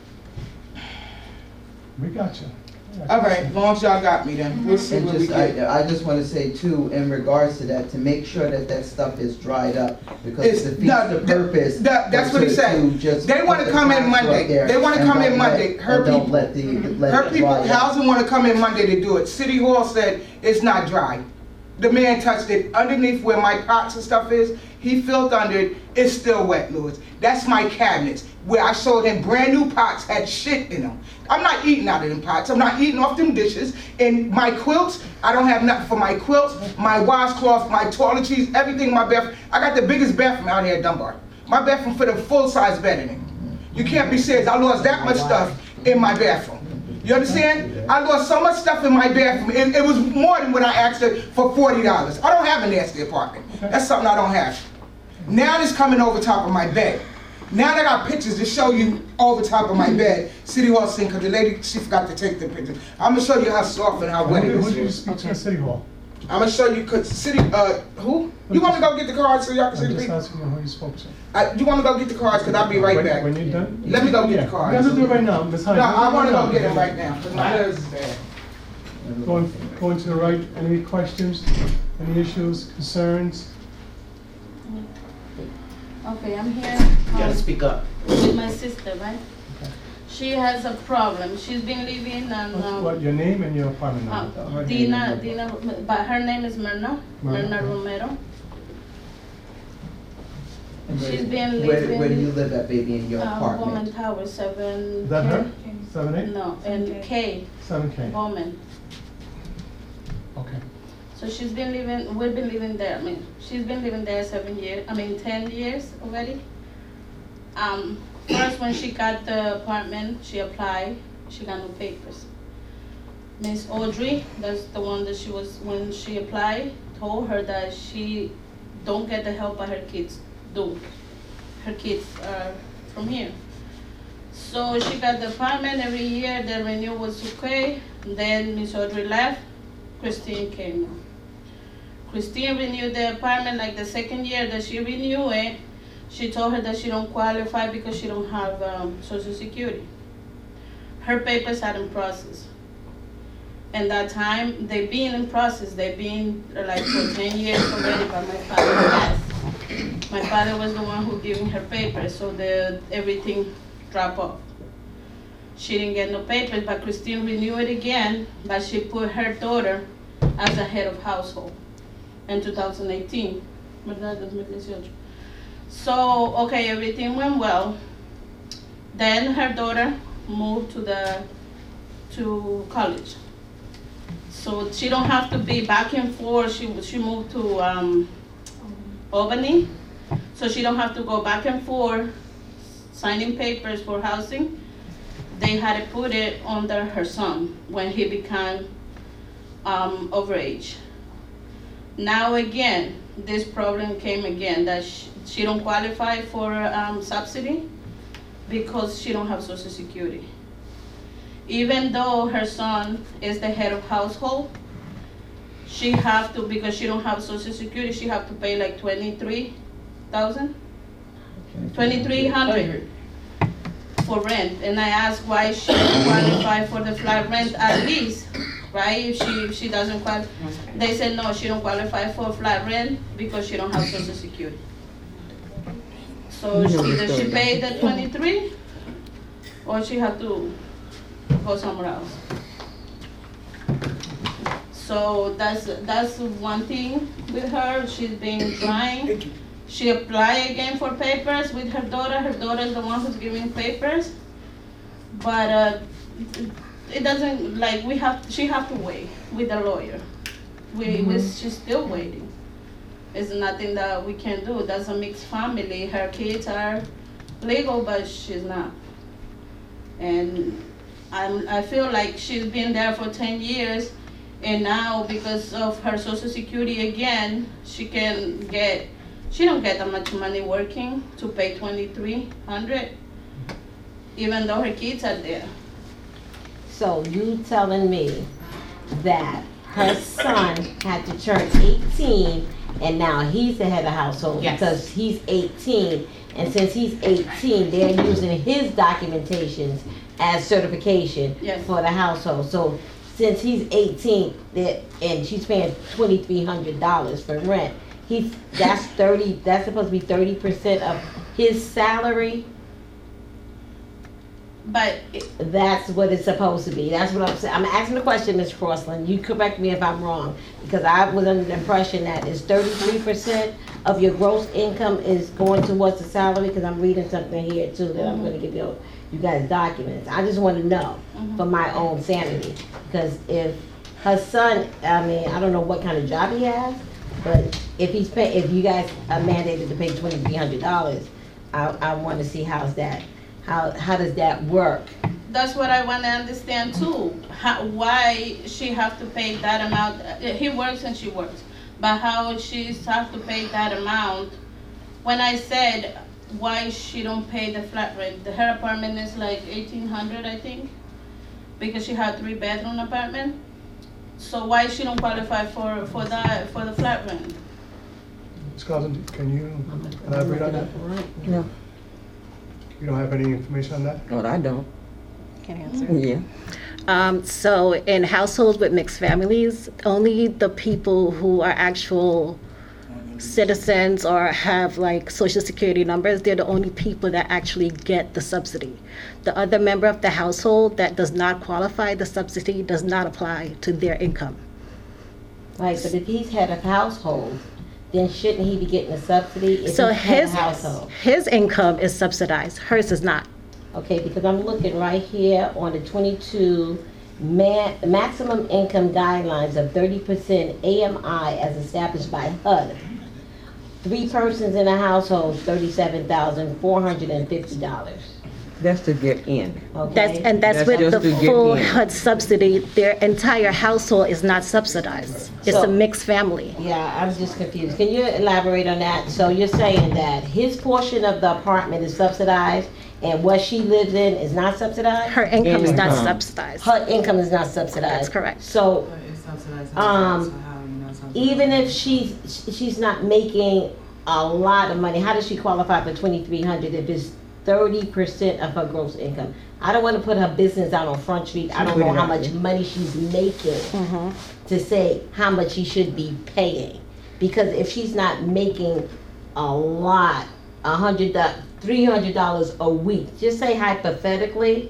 We got you. All right, as long as y'all got me then. We'll see And what we just, get. I just want to say too, in regards to that, to make sure that that stuff is dried up, because It's- it defeats the purpose. that's what he said. They wanna come in Monday. They wanna come in Monday. Her Don't people- let Her it people, dry up. housing wanna come in Monday to do it. City Hall said it's not dry. The man touched it underneath where my pots and stuff is. He felt under it. It's still wet, Louis. That's my cabinets where I showed him brand new pots had shit in them. I'm not eating out of them pots. I'm not eating off them dishes. And my quilts, I don't have nothing for my quilts, my washcloth, my toiletries, everything in my bathroom. I got the biggest bathroom out here at Dunbar. My bathroom fit a full-size bed in it. You can't be serious. I lost that much stuff in my bathroom. You understand? I lost so much stuff in my bathroom. It was more than what I asked her for $40. I don't have a nasty apartment. That's something I don't have. Now it's coming over top of my bed. Now I got pictures to show you over top of my bed. City Hall scene, because the lady, she forgot to take the pictures. I'm going to show you how soft and how wet it Who did you is. speak to at City Hall? I'm going to show you, because City, who? You want to go get the cards so y'all can see I'm the just people? asking you who you spoke to. You want to go get the cards, because I'll be right back. When you're done? Let me go get the Yeah, cards. you have to do it right now, Ms. Hines. No, I want to go No. get it right now, because my nerves is bad. Going to the right, any questions, any issues, concerns? Okay, I'm here You gotta speak up. with my sister, right? She she has a problem. She's been living on, What, your name and your apartment number? Her name and Dina, number. but her name is Myrna Myrna, okay. Romero. And She's where- been Where do living, you live at, baby, in your Bowman apartment? Tower, 7. Is that her? 7-8? No, and K, 7K. Bowman. Okay. So we've been living there, she's been living there 10 years already. First, when she got the apartment, she applied, she got no papers. Miss Audrey, that's the one that when she applied, told her that she don't get the help that her kids do. Her kids are from here. So she got the apartment every year, the renewal was okay. Then Miss Audrey left, Christine came in. Christine renewed the apartment like the second year that she renewed it. She told her that she don't qualify because she don't have Social Security. Her papers are in process. And that time, they been in process. They been like for 10 years already, but my father passed. My father was the one who giving her papers, so everything dropped off. She didn't get no papers, but Christine renewed it again, but she put her daughter as a head of household in 2018. ¿Verdad? 2018. So, okay, everything went well. Then her daughter moved to college. So she don't have to be back and forth. She moved to Albany, so she don't have to go back and forth signing papers for housing. They had to put it under her son when he became overage. Now again, this problem came again that she don't qualify for subsidy because she don't have Social Security. Even though her son is the head of household, she have to, because she don't have Social Security, she have to pay like 23,000, 2,300 for rent. And I asked why she don't qualify for the flat rent at least, right? If she doesn't qualify, they said no, she don't qualify for flat rent because she don't have Social Security. So either she paid the 23 or she have to go somewhere else. So that's one thing with her. She's been trying. She applied again for papers with her daughter. Her daughter is the one who's giving papers, but it doesn't like she have to wait with the lawyer. She's still waiting. It's nothing that we can do. That's a mixed family. Her kids are legal, but she's not. And I feel like she's been there for 10 years, and now because of her Social Security again, she don't get that much money working to pay $2,300, even though her kids are there. So you telling me that her son had to turn 18 and now he's the head of household Yes. because he's 18, and since he's 18, they're using his documentations as certification Yes. for the household. So since he's 18 and she's paying $2,300 for rent, that's supposed to be 30% of his salary. But That's what it's supposed to be. That's what I'm saying. I'm asking the question, Ms. Crossland. You correct me if I'm wrong, because I was under the impression that it's 33% of your gross income is going towards the salary, because I'm reading something here too that I'm going to give you guys documents. I just want to know for my own sanity, because if her son, I don't know what kind of job he has, but if you guys are mandated to pay $2,300, I want to see how does that work? that's what I want to understand too. Why she have to pay that amount? He works and she works, but how she have to pay that amount? When I said why she don't pay the flat rent, her apartment is like $1,800, I think, because she had 3-bedroom apartment. So why she don't qualify for the flat rent? Ms. Carlson, can you elaborate on that? No, You don't have any information on that? well, I don't. Can answer. Yeah. So in households with mixed families, only the people who are actual citizens or have like social security numbers, they're the only people that actually get the subsidy. The other member of the household that does not qualify, the subsidy does not apply to their income. Right, but if he's head of household, then shouldn't he be getting a subsidy if So he's head of household? his income is subsidized, hers is not. Okay, because I'm looking right here on the 22 maximum income guidelines of 30% AMI as established by HUD. 3 persons in a household, $37,450. That's to get in. Okay. That's That's with just the to get full in. HUD subsidy. Their entire household is not subsidized. It's So- a mixed family. Yeah, I'm just confused. Can you elaborate on that? So you're saying that his portion of the apartment is subsidized and what she lives in is not subsidized? Her income is not Income. subsidized. Her income is not subsidized. That's correct. So, even if she's not making a lot of money, how does she qualify for $2,300 if it's 30% of her gross income? I don't want to put her business out on Front Street. I don't know how much money she's making to say how much she should be paying. Because if she's not making a lot, $300 a week, just say hypothetically,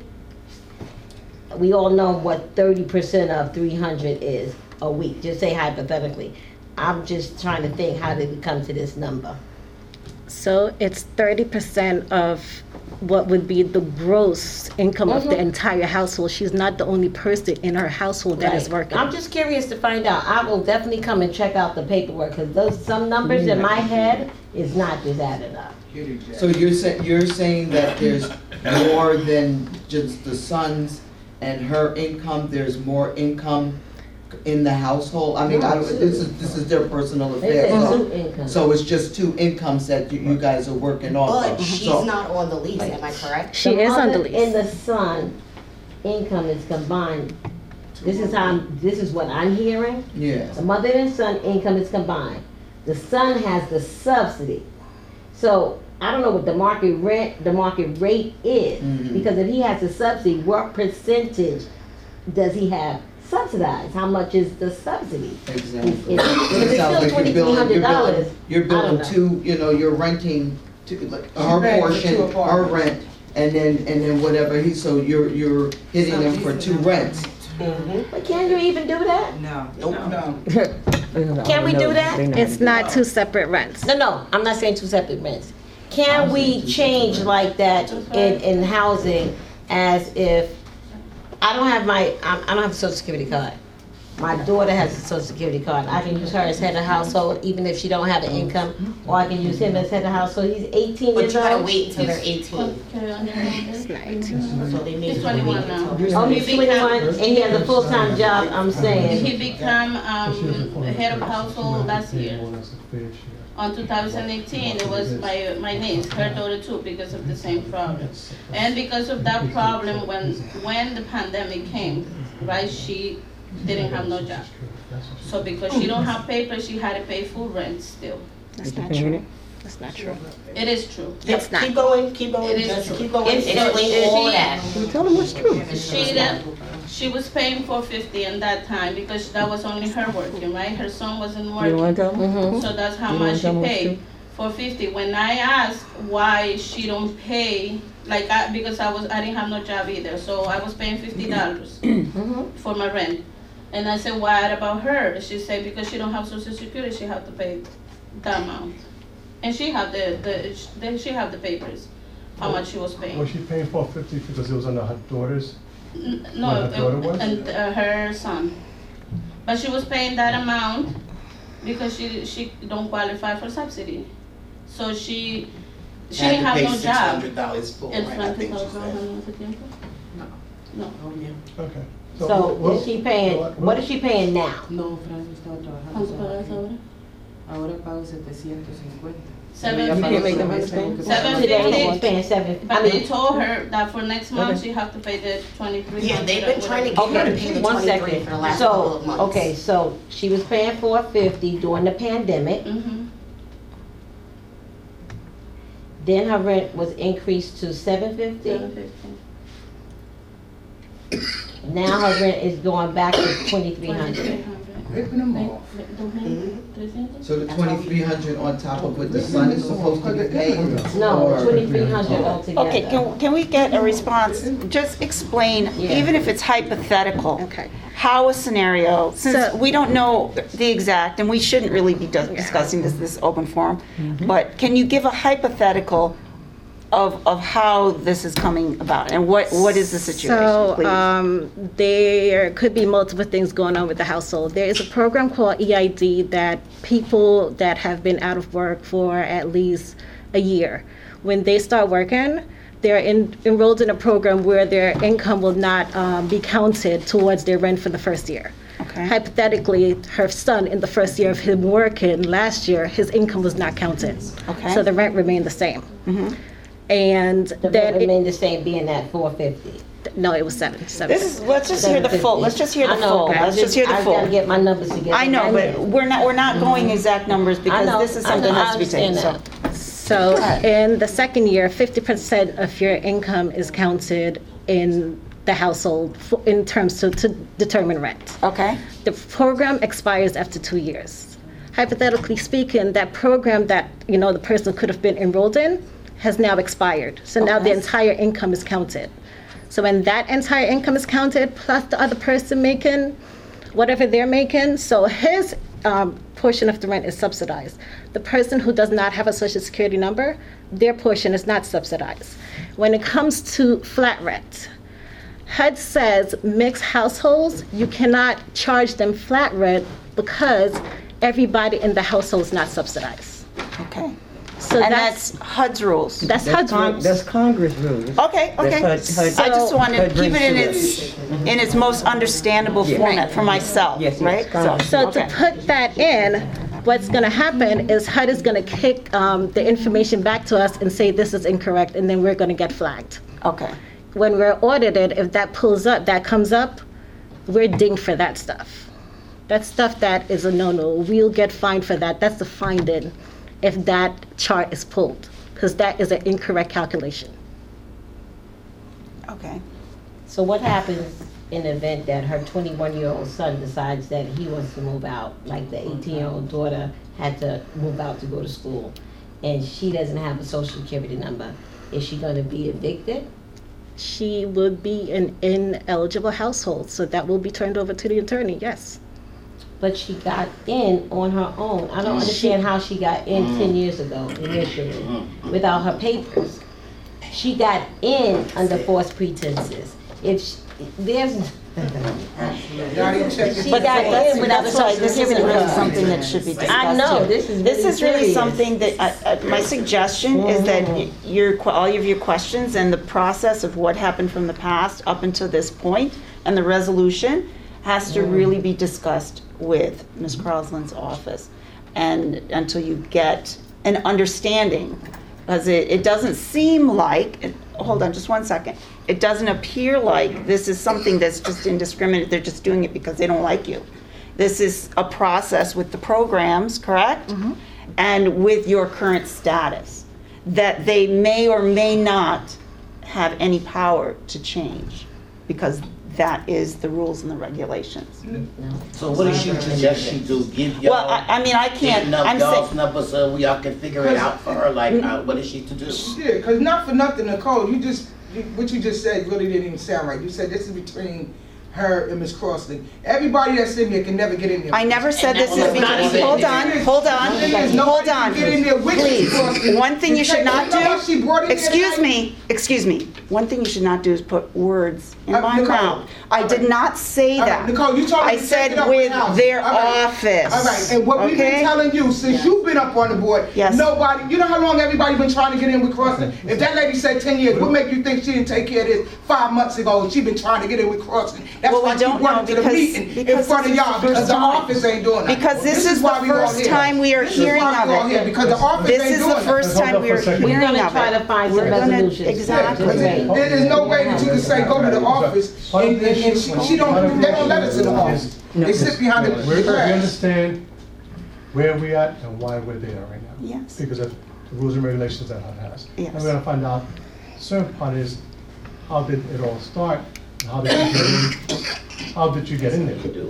we all know what 30% of 300 is a week. Just say hypothetically. I'm just trying to think, how did we come to this number? So it's 30% of what would be the gross income of the entire household. She's not the only person in her household that is Right. working. I'm just curious to find out. I will definitely come and check out the paperwork because some numbers in my head is not just adding up. So you're saying that there's more than just the sons and her income, there's more income in the household? I mean, this is their personal They affair. said So- two incomes. So it's just 2 incomes that you guys are working off But of. she's So- not on the lease, am I correct? She is on the mother and lease. the son income is combined. This is what I'm hearing. Yes. The mother and son income is combined. The son has the subsidy. So I don't know what the market rate is, because if he has a subsidy, what percentage does he have subsidized? How much is the subsidy? Exactly. It's It sounds still like $2,300. you're I billing don't know. two, you're renting like her paying for portion, 2 her apartments. rent, and then whatever so you're hitting them for 2 rents. But can you even do that? No. Can we do that? It's not 2 separate rents. No, I'm not saying 2 separate rents. Can we change like that in housing as if, I don't have I don't have a social security card. My daughter has a social security card. I can use her as head of household even if she don't have an income, or I can use him as head of household. He's 18 But years you gotta old. wait until they're 18. It's not 18. So they may He's 21 now. Oh, he's 21 and he has a full-time job, I'm saying. He became head of household last year. On 2018, it was my niece, her daughter too, because of the same problem. And because of that problem, when the pandemic came, right, she didn't have no job. So because she don't have paper, she had to pay full rent still. That's not true. That's not true. It is true. It's not. Keep going, It is just true. keep going, It's- explain all that. Tell them what's true. She was paying $450 in that time because that was only her working, right? Her son wasn't You working. want to tell them? So that's how You much wanna she tell me what's paid, $450. When I asked why she don't pay, because I didn't have no job either, so I was paying $50 for my rent. And I said, what about her? She said, because she don't have Social Security, she have to pay that amount. And she have she have the papers, how much she was paying. Was she paying $450 because it was on her daughter's? No, What her daughter was? and her son. But she was paying that amount because she don't qualify for subsidy. So she didn't have no job. $600 full El rent, I think she franco said. trabajando hace tiempo? No. Okay. So is she paying, what is she paying now? No, Francis estaba ¿Cuánto trabajando. pagas ahora? Ahora pago 750. You can't make the money Seven pay? Today she's paying 7, I But they mean, told her that for next month she have to pay the 23. Yeah, they've been trying to get her to pay okay, the one 23 second. for the last couple of So, months. okay, so she was paying $450 during the pandemic. Mm-hmm. Then her rent was increased to $750. 750. Now her rent is going back to $2,300. ripping them off. So the 2,300 on top of what the son is supposed to be paying? No, Or- 2,300 altogether. Okay, can we get a response? Just explain, Yeah. even if it's hypothetical. Okay. How a scenario, since So- we don't know the exact, and we shouldn't really be discussing this open forum, but can you give a hypothetical of how this is coming about, and what is the situation, So, please? there could be multiple things going on with the household. There is a program called EID that people that have been out of work for at least a year, when they start working, they're enrolled in a program where their income will not be counted towards their rent for the first year. Okay. Hypothetically, her son, in the first year of him working last year, his income was not counted. Okay. So the rent remained the same. And The then, rent remained the same, being at 450. no, it was seven. Let's just hear the full, let's just hear the I know, full, but let's just hear the I gotta full. get my numbers together. I know, but we're not going exact numbers because know, this is I something know, that has to be I taken, so. understand So in the second year, 50% of your income is counted in the household in terms to determine rent. Okay, The program expires after 2 years. Hypothetically speaking, that program that, the person could have been enrolled in has now expired. So now the Okay. entire income is counted. So when that entire income is counted, plus the other person making whatever they're making, so his portion of the rent is subsidized. The person who does not have a social security number, their portion is not subsidized. When it comes to flat rent, HUD says mixed households, you cannot charge them flat rent because everybody in the household is not subsidized. okay. So And that's HUD's rules. that's HUD's rules. That's Congress rules. Okay, okay. That's HUD. I just wanted to HUD keep brings it in to its most understandable Yeah. format for myself, Yes, yes, right? Congress. So okay. to put that in, what's going to happen is HUD is going to kick the information back to us and say this is incorrect, and then we're going to get flagged. Okay, When we're audited, if that comes up, we're dinged for that stuff. That's stuff that is a no-no. We'll get fined for that. That's the finding if that chart is pulled, because that is an incorrect calculation. okay. So what happens in the event that her 21-year-old son decides that he wants to move out, like the 18-year-old daughter had to move out to go to school, and she doesn't have a social security number? Is she going to be evicted? She would be an ineligible household, so that will be turned over to the attorney, yes. But she got in on her own. I don't understand how she got in 10 years ago initially without her papers. She got in under false pretenses. If she, there's Y'all didn't check this. She got in without a That's why social this isn't security really number. something that should be discussed I know, here. this is This is really serious. something that, my suggestion is that all of your questions and the process of what happened from the past up until this point and the resolution has to really be discussed with Ms. Crosland's office, and until you get an understanding, because it doesn't seem like, hold on just one second, it doesn't appear like this is something that's just indiscriminate, they're just doing it because they don't like you. This is a process with the programs, correct? And with your current status, that they may or may not have any power to change, because that is the rules and the regulations. So what does she suggest she do? Give y'all? Well, I mean, I can't, I'm y'all's saying, number so y'all can figure it out for her, like, what is she to do? Yeah, because not for nothing, Nicole, what you just said really didn't even sound right. You said this is between her and Ms. Crossley. Everybody that's in there can never get in there. I never said this is Well, because, it's not even- hold on. Get in there with Ms. Please, Crossley. one thing you should not You know what she brought in do, there excuse me, one thing you should not do is put words in my Nicole, mouth. I did not say All right, that. Nicole, you told me I to take said it up with now. their All right. office. All right, and what we've been okay? telling you since you've been up on the board, Yes. nobody, you know how long everybody been trying to get in with Crossley? If that lady said 10 years, what make you think she didn't take care of this 5 months ago and she been trying to get in with Crossley? That's Well, why we she don't brought know it to the because- meeting in because front of this is y'all the because first the time. office ain't doing that. Because this is why the we all first here. time we are This is hearing why we all of here, it. because the office This ain't is doing the that. first Hold time on we for are a second. hearing We're of gonna try to it. find We're some gonna- resolutions. exactly. Because there's no way that you can say, go to the office, and she don't, they don't let us in the office. They sit behind the We glass. understand where we at and why we're there right now. Yes. Because of the rules and regulations that HUD has. Yes. And we're gonna find out, certain part is, how did it all start? And how did you get in there?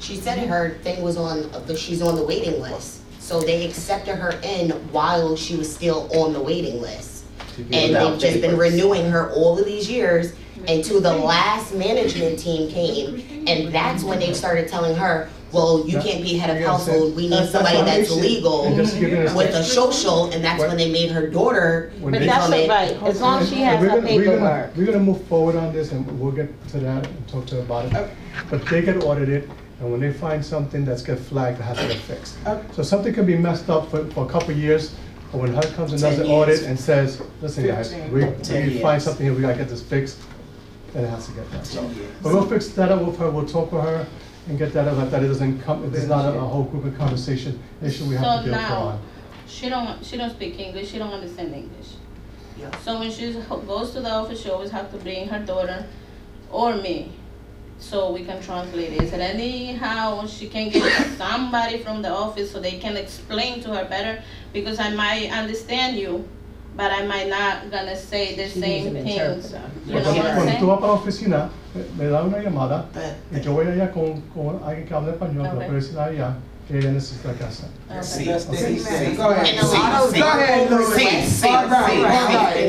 She said her thing was she's on the waiting list. So they accepted her in while she was still on the waiting list. And they've just been renewing her all of these years until the last management team came. And that's when they started telling her, well, you can't be head of household, we need somebody that's legal with a social, and that's when they made her daughter But that's become it. right, as long as she has her paperwork. We're gonna move forward on this, and we'll get to that and talk to her about it. But they get audited, and when they find something that's get flagged, it has to get fixed. So something can be messed up for a couple of years, but when HUD comes and does an audit and says, listen guys, we find something here, we gotta get this fixed, then it has to get done. So, but we'll fix that up with her, we'll talk with her and get that up, that it doesn't come, it's not a whole group of conversation issue we have to deal with on. She don't speak English, she don't understand English. So when she goes to the office, she always have to bring her daughter or me, so we can translate it. And anyhow, she can get somebody from the office so they can explain to her better, because I might understand you, but I might not gonna say the same things. You know what I'm Cuando saying? tú vas para la oficina, me da una llamada y yo voy allá con alguien que hable español, le puedo decir a ella que ella necesita casa. Sí. Go ahead. Go ahead, Luis. All right.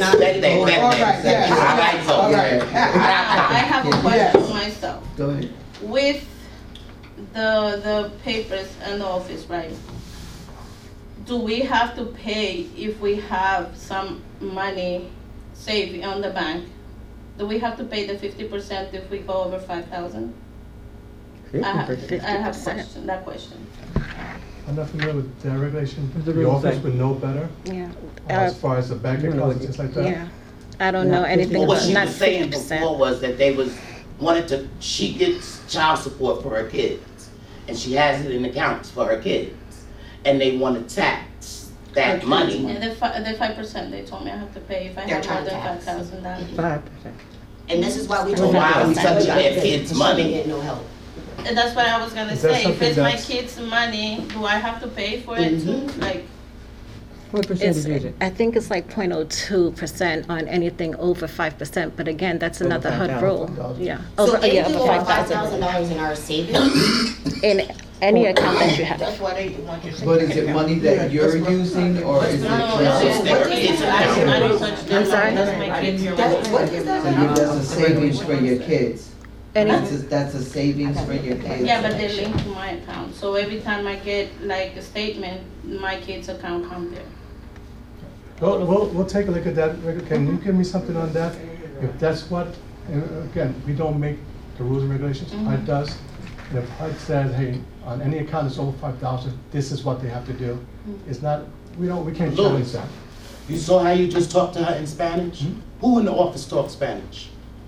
I have a question myself. Go ahead. With the papers and the office, right? Do we have to pay if we have some money saved on the bank? Do we have to pay the 50% if we go over 5,000? I have that question. I'm not familiar with their regulation. What's the The rule office say? would know better Yeah. as far as the bank accounts and things like that. Yeah. I don't know anything Well, what about, she not was saying 50%. before was that she gets child support for her kids, and she has it in accounts for her kids, and they want to tax that money. And the 5% they told me I have to pay if I They're have more trying than to tax. $5,000. 5%. And this is why we So told why are we her touching their kids' money? get no help. And that's what I was gonna Is that say. If something it's my that's- kids' money, do I have to pay for it too? Like, What percentage It's, is it? I think it's like 0.02% on anything over 5%, but again, that's Over another HUD 5,000. rule. Yeah, So over, if yeah, you over over 5,000. $5,000 in our savings, In any account that you have. That's why they want you to. But is it money that you're using, or is it? no, it's just their the kids. kids' I don't touch them. I'm sorry? That's my kids. what is that? That's a savings for your kids. Any, That's a savings for your kids. Yeah, but they're linked to my account. So every time I get like a statement, my kid's account comes there. We'll take a look at that. Can you give me something on that? If that's what, and again, we don't make the rules and regulations, HUD does. And if HUD says, hey, on any account that's over 5,000, this is what they have to do. It's not, we can't challenge that. You saw how you just talked to her in Spanish? Who in the office talks Spanish?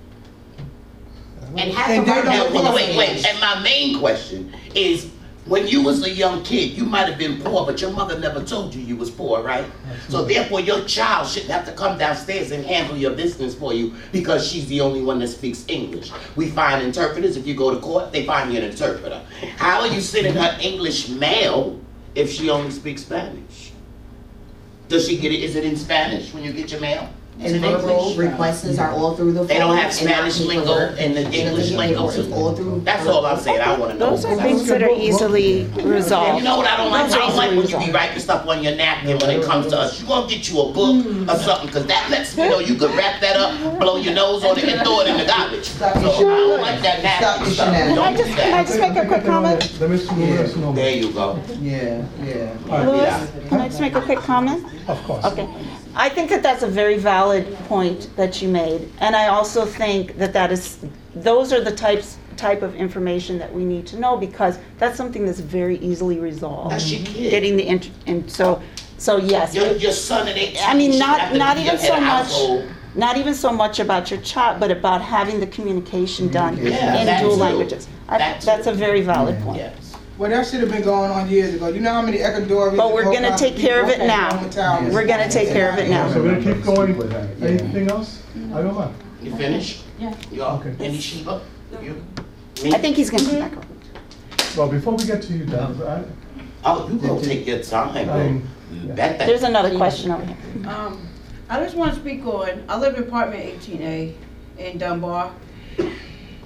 And half And of they our don't- bills are Wait. English. And my main question is, when you was a young kid, you might have been poor, but your mother never told you was poor, right? So therefore, your child shouldn't have to come downstairs and handle your business for you because she's the only one that speaks English. We find interpreters. If you go to court, they find you an interpreter. How are you sending her English mail if she only speaks Spanish? Does she get it? Is it in Spanish when you get your mail? Is And it verbal English? requests are all through the phone. They don't have and not Spanish lingo paperwork. and the English lingo. It's all through. That's all I'm saying. I want to know. Those are things that are easily And resolved. you know what I don't like? Those are I don't like when easily you be writing stuff on your napkin when it comes to us. You gonna get you a book or something, cause that lets me know you could wrap that up, blow your nose on it, and throw it in the garbage. So I don't like that napkin stuff. Can I Don't do can I that. just make a quick comment? Let me see what There you go. Yeah. Louis, can I just make a quick comment? Of course. Okay. I think that that's a very valid point that you made, and I also think that those are the type of information that we need to know, because that's something that's very easily resolved. That's your kid. Getting the and so yes. Your son at 18 I mean, should have to not be even your head so of much. household. Not even so much about your child, but about having the communication done Yeah, in that dual too. languages. That too. That's a very valid point. Yes. Well, that should have been going on years ago. You know how many Ecuadorians? But we're gonna take care of it now. We're gonna take care of it now. So we're gonna keep going. Anything else? I don't know. You finished? Yeah. You all? Okay. Any Sheba? You? I think he's gonna come back up. Well, before we get to you, Dennis, Oh, you gonna take your time, bro. That There's another question over here. I just want to speak on, I live in apartment 18A in Dunbar.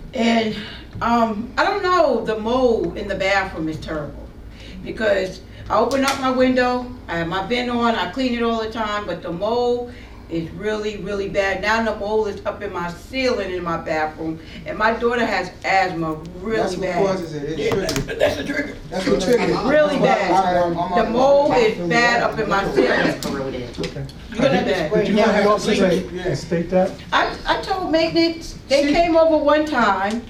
And, I don't know, the mold in the bathroom is terrible. Because I open up my window, I have my vent on, I clean it all the time, but the mold is really, really bad. Now the mold is up in my ceiling in my bathroom, and my daughter has asthma really That's what bad. causes it. It's triggered. That's the trigger. That's what triggered it. Really bad. The mold is bad up in my ceiling. Okay. You're gonna Did you have your officer state that? I told maintenance, they came over one time.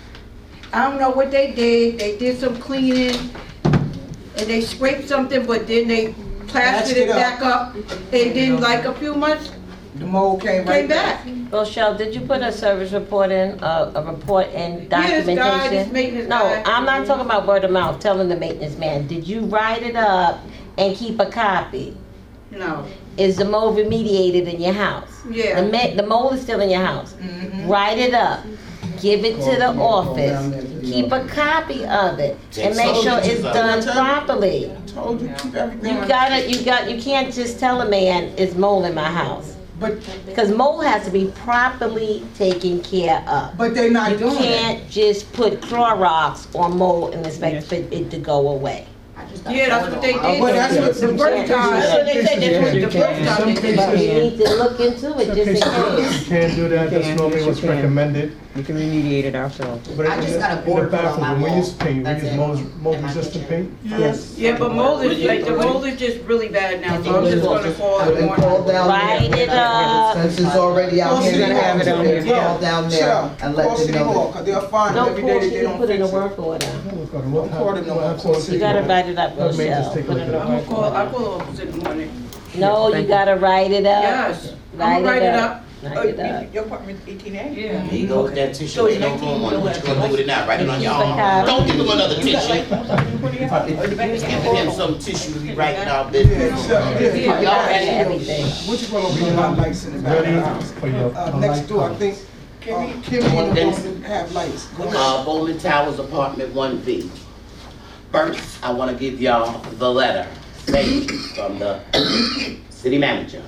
I don't know what they did. They did some cleaning and they scraped something, but then they plastered it back up. And then like a few months, The mold came right back. Rochelle, did you put a service report in, a report in Yes, documentation? guy, this maintenance No, guy. I'm not talking about word of mouth, telling the maintenance man. Did you write it up and keep a copy? No. Is the mold remediated in your house? Yeah. The mold is still in your house. Write it up. Give it to the office. Keep a copy of it and make sure it's done properly. Told you, keep everything. You can't just tell a man it's mold in my house. Because mold has to be properly taken care of. But they're not doing You can't just put Clorox on mold and expect for it to go away. Yeah, that's what they did. But that's what the first time. That's what they said. That's what the first time they did. But you need to look into it just in case. You can't do that, that's normally what's recommended. We can remediate it ourselves. But I in just the- got a in the board put on bathroom, my when we wall. use paint, we That's use it. mold In my resistant kitchen. paint. Yes. Yeah, but mold is like, the mold is just really bad now, so I'm just gonna call it And call one. down Write there. it up. Since it's already out Call here, City you're gonna have it Hall. on there. Yeah. Call down there Sure. and let Call them City know. Hall, 'cause they'll find them Don't every call day that you, they don't put in a fix it. work order. We'll Call them, have call City You gotta Hall. write it up, Have maintenance Rochelle. take a Put look it at in a it. work order. I'll call the office in the morning. No, you gotta write it up. Yes, I'm gonna write it up. Write it up. Your apartment's 18A? Yeah. There you go with that tissue, So ain't no it's room on it, what you 19, gonna do with it now, write it on your Keep a arm? copy. Don't give him another You got tissue. like something put in your house? Or the back of your Give house? him some tissue to be writing our Yeah, business. sure, yeah. Y'all ready? Everything. What you gonna be about lights in the back of Ready the house? for your Next light door, I colors. think, Kimmy and the woman have lights. Go ahead. Bowman Towers Apartment 1B. First, I wanna give y'all the letter, thank you, from the city manager.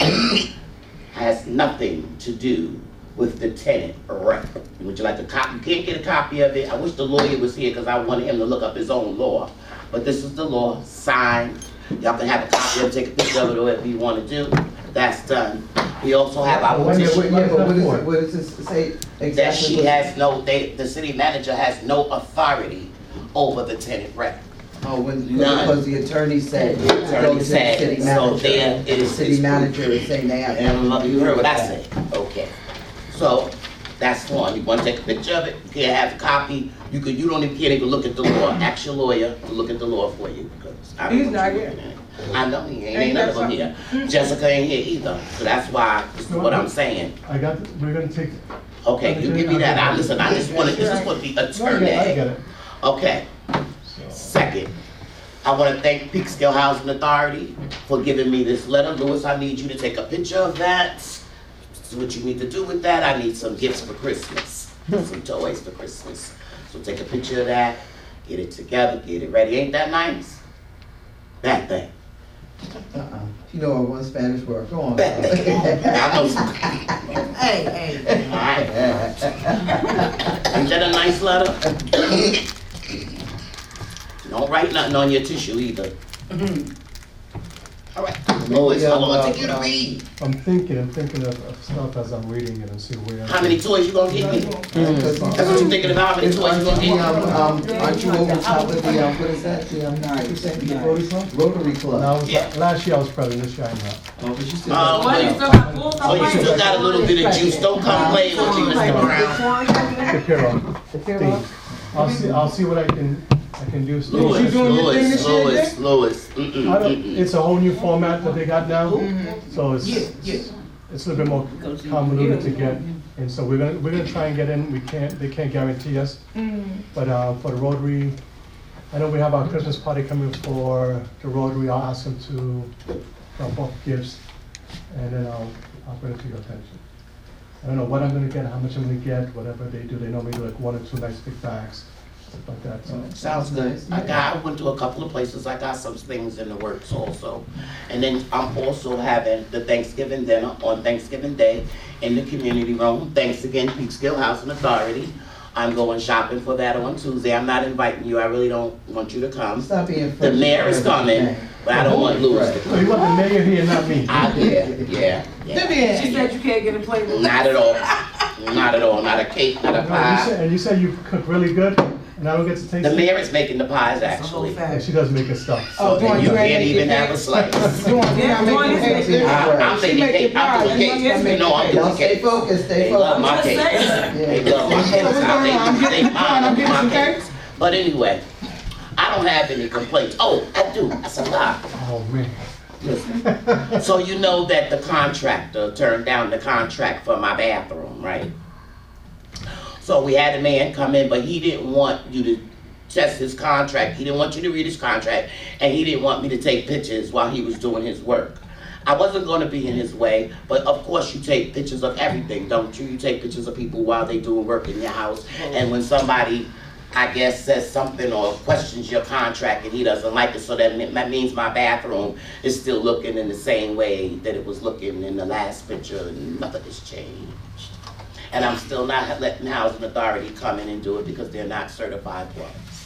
Has nothing to do with the tenant rep. Would you like a copy? You can't get a copy of it. I wish the lawyer was here because I wanted him to look up his own law. But this is the law, signed. Y'all can have a copy of it, take a picture of it, or whatever you wanna do. That's done. We also have our Wait a minute, petition. Yeah, but what does this say exactly? That she has no, the city manager has no authority over the tenant rep. Oh, when, None. because the attorney said. The attorney go to the said, city so manager. there it is- The city manager is saying they have. And you heard what I said, okay. So, that's one, you wanna take a picture of it, you can't have a copy, you can't even look at the law, ask your lawyer to look at the law for you, because I don't He's know not what you're here. looking at. I know he ain't none of them here. Jessica ain't here either, so that's why, this is what I'm saying. We're gonna take. Okay, you give me that, I listen, I just wanna, this is what the No, I attorney. get it. Okay, second, I want to thank Peekskill Housing Authority for giving me this letter. Louis, I need you to take a picture of that. This is what you need to do with that. I need some gifts for Christmas, some toys for Christmas. So take a picture of that, get it together, get it ready. Ain't that nice? That thing. You know, I want Spanish word, go on. That thing. I know some. Hey, All right. Ain't that a nice letter? Don't write nothing on your tissue either. All right. Louis, how long it take you to read? I'm thinking of stuff as I'm reading it and see where. How many toys you gonna get me? That's what you're thinking about, how many toys you gonna get me? Aren't you over top of the, what is that, the, Rotary Club? Rotary Club? No, last year I was president, this year I'm not. Oh, but you still. So you still got a little bit of juice, don't come play with me, Mr. Brown. Shapiro. Shapiro. Steve. I'll see what I can do. Steve. Louis, You doing your thing this year, Louis. I don't, it's a whole new format that they got now, so it's a little bit more convoluted to get. And so we're gonna try and get in. They can't guarantee us. But for the Rotary, I know we have our Christmas party coming for the Rotary. I'll ask them to drop off gifts, and then I'll bring it to your attention. I don't know what I'm gonna get, how much I'm gonna get, whatever they do. They normally do like 1 or 2 nice big bags, stuff like that. So. Sounds nice. I went to a couple of places, I got some things in the works also. And then I'm also having the Thanksgiving dinner on Thanksgiving Day in the community room. Thanks again, Peekskill Housing Authority. I'm going shopping for that on Tuesday. I'm not inviting you. I really don't want you to come. Stop being. The mayor is coming, but I don't want Louis to So come. you want the mayor here, not me? Yeah. Vivian. She said you can't get a plate. Not at all. Not at all. Not a cake, not a pie. And you say you cook really good, and I don't get to taste The it? mayor is making the pies, actually. And she does make good stuff. Oh, So Dawn, you you ain't can't even making have a cake? slice. Dawn, you're not making cake. I'm She making make cake. the I'm doing pie. cake. You must make No, I'm cake. doing Y'all stay cake. focused, stay They love focused. my cake. They love my cakes. I'm getting some cakes. cakes. But anyway, I don't have any complaints. Oh, I do. That's a lie. Oh, man. Listen. So you know that the contractor turned down the contract for my bathroom, right? So we had a man come in, but he didn't want you to test his contract. He didn't want you to read his contract, and he didn't want me to take pictures while he was doing his work. I wasn't going to be in his way, but of course you take pictures of everything, don't you? You take pictures of people while they doing work in your house, and when somebody, I guess, says something or questions your contract and he doesn't like it, so that means my bathroom is still looking in the same way that it was looking in the last picture, and nothing has changed. And I'm still not letting Housing Authority come in and do it because they're not certified plumbers.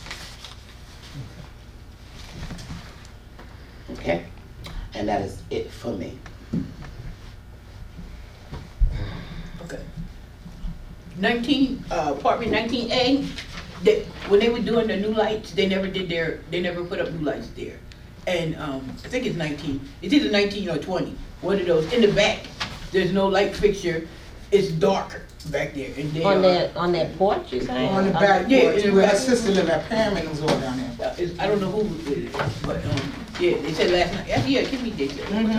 Okay? And that is it for me. Okay. 19, apartment 19A, when they were doing the new lights, they never put up new lights there. And I think it's 19, it's either 19 or 20, one of those. In the back, there's no light fixture, it's darker back there. And they, On that porch, you saying? On the back Yeah, porch, in the where her back. sister live at, Pam and was all down there. I don't know who it is, but yeah, they said last night, yeah, give me dates.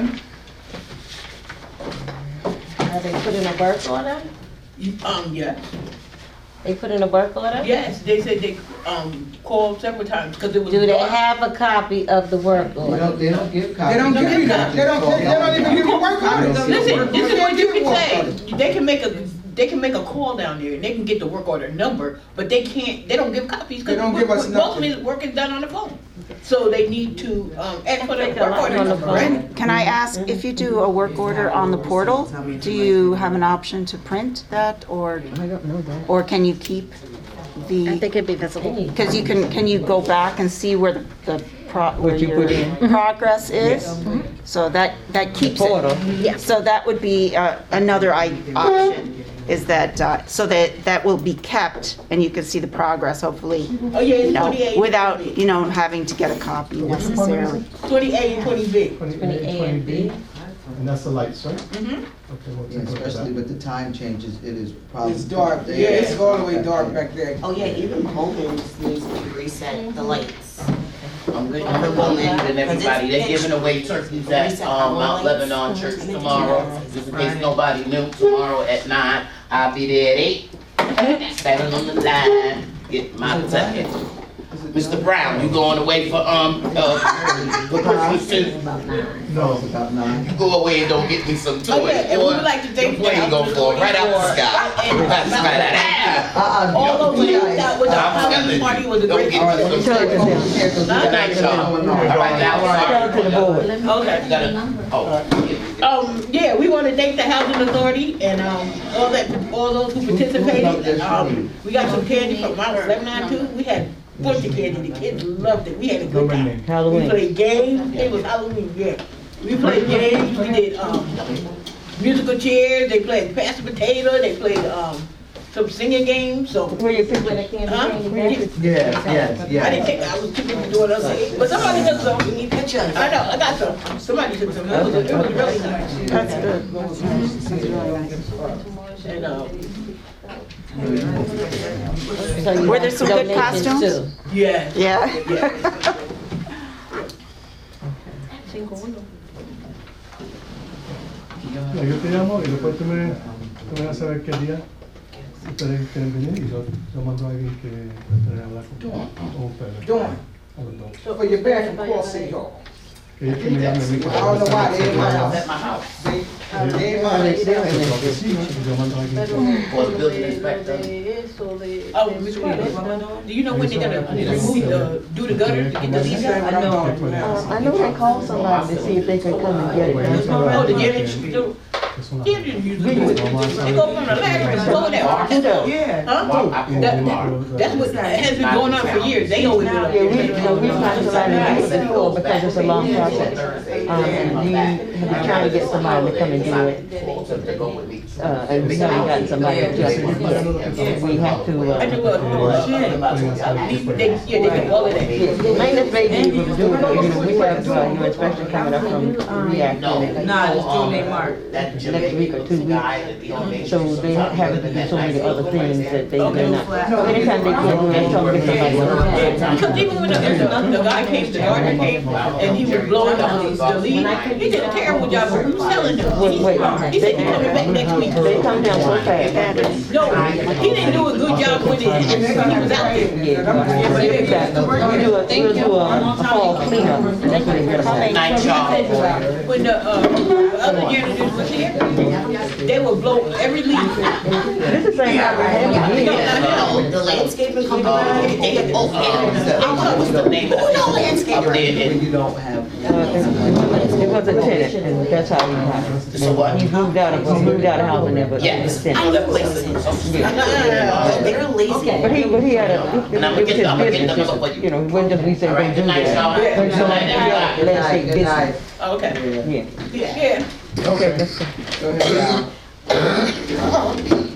Are they putting a work order? Yeah. They put in a work order? Yes, they said they called several times because it was Do they dark. have a copy of the work order? They don't give copies. They don't give you that. They don't even give you work orders. Listen, this is what you can say. They can make a call down there and they can get the work order number, but they don't give copies They don't give us most of nothing. his work is done on the phone. So they need to ask for the Take a work line order on the number. phone. Right? Can I ask, if you do a work order on the portal, do you have an option to print that, or I don't know that. can you keep I the, think it'd be visible. because can you go back and see where where What you your put in. progress is? So that keeps Portal. it. Yeah, so that would be another option, is that, so that will be kept, and you can see the progress, hopefully, Oh, yeah, it's you know, 28. without, having to get a copy necessarily. 20A and 20B. 20A, 20B, and that's the lights, right? Mm-hmm. Okay, we'll Yeah, take a look at especially that. with the time changes, it is probably. It's dark. Yeah, it's all the way dark back there. Oh yeah, even Coleman just needs to reset the lights. I'm leaving everybody. They're giving away turkeys at Mount Lebanon Church tomorrow. Just in case nobody knew, tomorrow at 9. I'll be there at 8. Standing on the line, get my ticket. Mr. Brown, you going away for Christmas too? No, It's about 9. You go away and don't get me some toys. Oh, yeah, and we would like to thank the plane go for right out the sky. That's right. All those things that was the I'm Halloween telling party you, was a don't great get party. me some toys. Good night, y'all. All right, now, Tell to the board. Okay. Yeah, we want to thank the Housing Authority and all those who participated. We got some candy from Mount Lebanon too. We had a bunch of candy. The kids loved it. We had a good time. We Halloween. played games. It was Halloween, yeah. We played games. We did musical chairs. They played pass the potato. They played some singing games. So Where your picture? Huh? Yes, I didn't take it. I was too busy doing other things. But somebody took some. I know. I got some. Somebody took some. It was really nice. That's good. And So you Were there have some good donations costumes? too? yeah. Yeah? Yo te llamo y después tú me vas a saber qué día ustedes quieren venir y yo mando a alguien que pueda hablar con ustedes. Dawn, A los dos. for your bathroom, call City Hall. Que ellos que me llamen a mí. I don't know why they in my house. At my house. They in my La house. oficina y yo mando a alguien. For the building inspector. Oh, Ms. Rita, do you know when they're gonna do the gutter to get the leaves out? I know they called somebody to see if they could come and get it. Oh, the janitor. one. Yeah, they go from the ladder and go there. Who does? Yeah. Huh? That's what has been going on for years. They always do Yeah, we trying to learn to do it before because it's a long process. And we have been trying to get somebody to come and do it. And we haven't gotten somebody to just, we have to, I do they do all of that. maintenance may be able to do it, but, you know, we have, your inspection coming up from REACT. Next week or 2 weeks. So they have to do so many other things that they're not. So anytime they can't do it, they try to get somebody else. Because even when the guy came, the gardener came, and he was blowing the leaves, he did a terrible job of who's selling them. He said he's coming back next week. They come down so fast. No, he didn't do a good job with it when he was out there. We'll do a fall cleanup. That's what it's gonna Night, y'all. When the other janitors was here, they would blow every leaf. This is the same thing. No, the landscaping company, they have, What's the name of who know it? landscaping? When you don't have. It was a tenant, and that's how he happened. So what? He moved out of housing there, but it was Yes. I tenant. know places. They're lazy. But he had a, And I'm it was gonna his get the business, number for you. you know, it wasn't just we say All go right, do good night, that. y'all. But so, Good night, he had a landscape Good night. business. Okay. Yeah. Yeah. Okay, let's go. Go ahead, Al.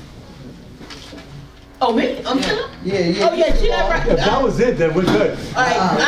Oh, me? I'm still? Yeah. Oh, yeah, see that right? If that was it, then we're good. All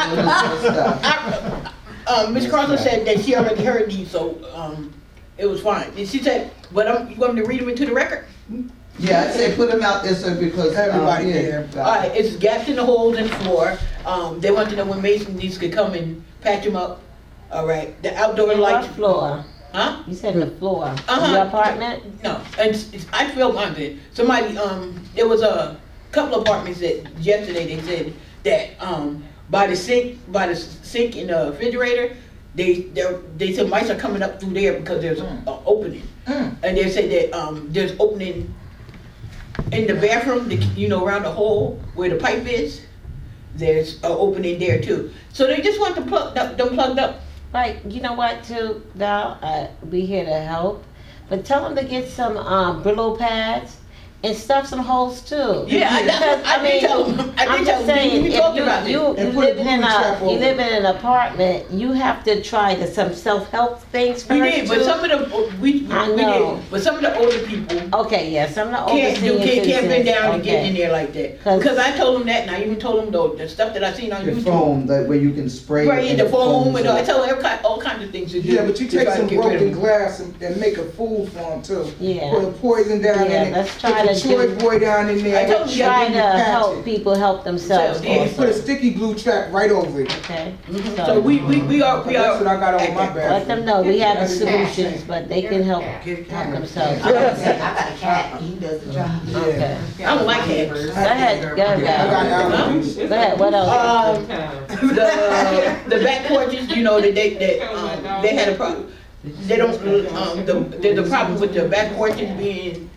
right, Ms. Crosland said that she already heard these, so, it was fine. And she said, but you want me to read them into the record? Yeah, I'd say put them out there so because. Everybody yeah. there. All right, it's gaps in the holes in the floor. They want to know when Mason needs to come and patch them up. All right, the outdoor What lights. floor? Huh? You said the floor. Uh-huh. Your apartment? No, and I feel mine did. Somebody, there was a couple of apartments that yesterday they said that by the sink in the refrigerator, they said mice are coming up through there because there's an opening, and they said that there's opening in the bathroom, around the hole where the pipe is. There's an opening there too. So they just want them plugged up. Like, you know what, too, Val, we here to help, but tell them to get some Brillo pads and stuff some holes too. Yeah, I did tell them. I'm just saying, We talked about if it. you And put a live in an apartment, you have to try some self-help things first. We did, but too. some of the we know. did, but some of the older people Okay, yeah, some of the older can't bend down and get in there. there like that. 'Cause- Because I told them that, and I even told them though the stuff that I seen on The YouTube. foam, that where you can spray. Right, and the it foam foams and all. I up. tell them all kinds of things to do. Yeah, but you to take try to some get rid of broken them. glass and make a food for them too. Yeah. Put a poison down Yeah, in it. let's try Put the to Troy do- boy down in there. I told you, Try to patch help it. people help themselves Yeah, And put a also, sticky glue trap right over it. okay? So we are. That's what I got on my Let bathroom. them know, we have the solutions, but they can help themselves. I got a cat, he does the job. Okay. I don't like cats. Go ahead, I got Val. allergies. Go ahead, what else? The back porches, they had a problem. They don't. There's a problem with the back porches being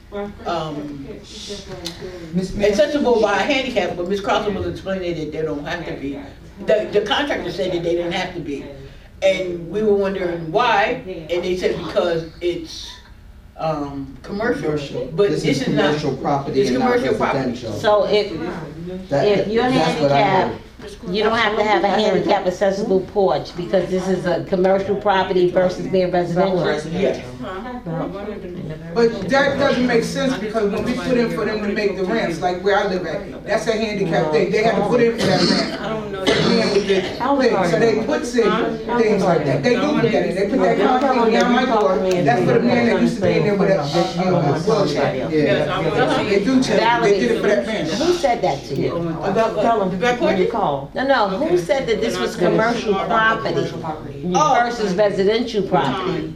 accessible by a handicap, but Ms. Crossan was explaining that they don't have to be. The contractor said that they didn't have to be, and we were wondering why, and they said because it's commercial, but this is not. commercial property It's and not commercial property. residential. So if you're That's what I handicapped, heard. you don't have to have a handicap accessible porch because this is a commercial property versus being residential. Yes. But that doesn't make sense because when we put in for them to make the ramps, like where I live at, that's a handicap thing. They had to put in for that ramp. I don't know. So they put things like that. They do put that in. They put that concrete down my door. That's for the man that used to be in there with a wheelchair. Yeah. They do change. They did it for that man. Who said that to you? About what? The back porches? Call. No, who said that this was commercial property versus residential property?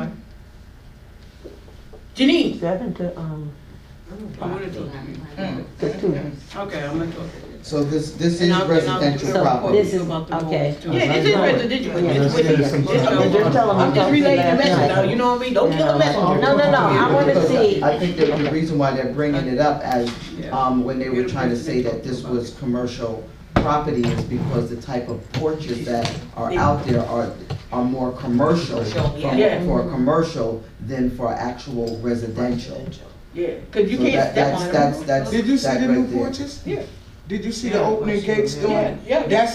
Janine. 7 to, to 2. Okay, I'm gonna talk. So this is And I'll- residential So property. this is, okay. Yeah, this is residential. It's with Just tell them I'm just relaying the message last now, night. you know what I mean? Don't kill the messenger. No, I wanna Because see. I think that the reason why they're bringing it up as, when they were trying to say that this was commercial, property is because the type of porches that are out there are more commercial, Yeah. for commercial than for actual residential. Yeah, cause you So can't step on them. that's Did you see that the right new there. porches? Yeah. Did you see the opening gates doing? Yeah. That's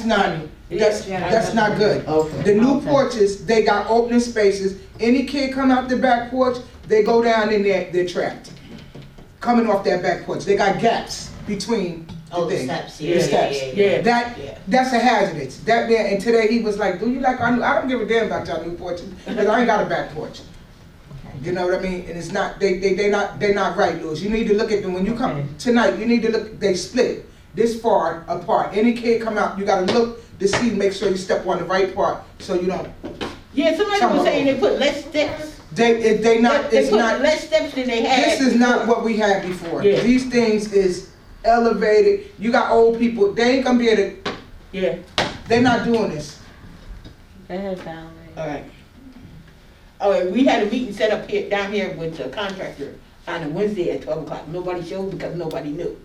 not good. Okay. The new porches, they got opening spaces. Any kid come out the back porch, they go down in there, they're trapped. Coming off that back porch, they got gaps between Oh, the thing. steps, The yeah, steps. yeah. That's a hazardous. That there, and today he was like, "Do you like? I don't give a damn about y'all new porches because I ain't got a back porch." You know what I mean? And it's not they're not right, Louis. You need to look at them when you come tonight. You need to look. They split this far apart. Any kid come out, you gotta look to see, make sure you step on the right part so you don't. Yeah, somebody was saying they put less steps. They not. They It's put not. less steps than they had. This is not what we had before. Yeah. These things is elevated. You got old people. They ain't gonna be able to. Yeah. They're not doing this. Go ahead, Valerie. All right. All right, we had a meeting set up here, down here with the contractor on a Wednesday at 12 o'clock. Nobody showed because nobody knew.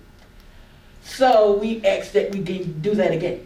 So we asked that we can do that again.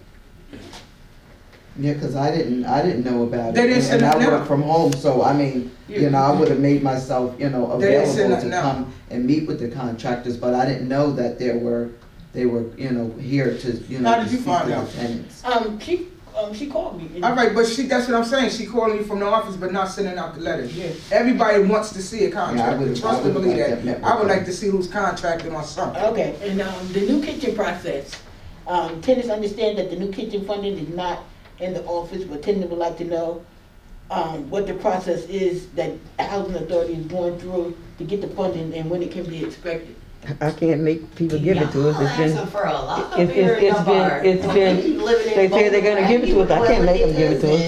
Yeah, cause I didn't know about it. They didn't And send I it work now. from home, so I mean, you know, I would have made myself, you know, They didn't send available it to now. come and meet with the contractors, but I didn't know that they were, you know, here to, you know. How did to you speak find to the out? tenants. She called me. All right, but that's what I'm saying. She calling you from the office, but not sending out the letters. Yeah. Everybody wants to see a Yeah, I contractor. would've- Trust I and would've believe liked to have met that. with I would them. like to see who's contracting on something. Okay, and the new kitchen process, tenants understand that the new kitchen funding is not in the office, but tenants would like to know what the process is that Housing Authority is going through to get the funding and when it can be expected. I can't make people give it to us. It's been, Asking for a lot it's been, they say they're gonna give it to us. I can't make them give it to us.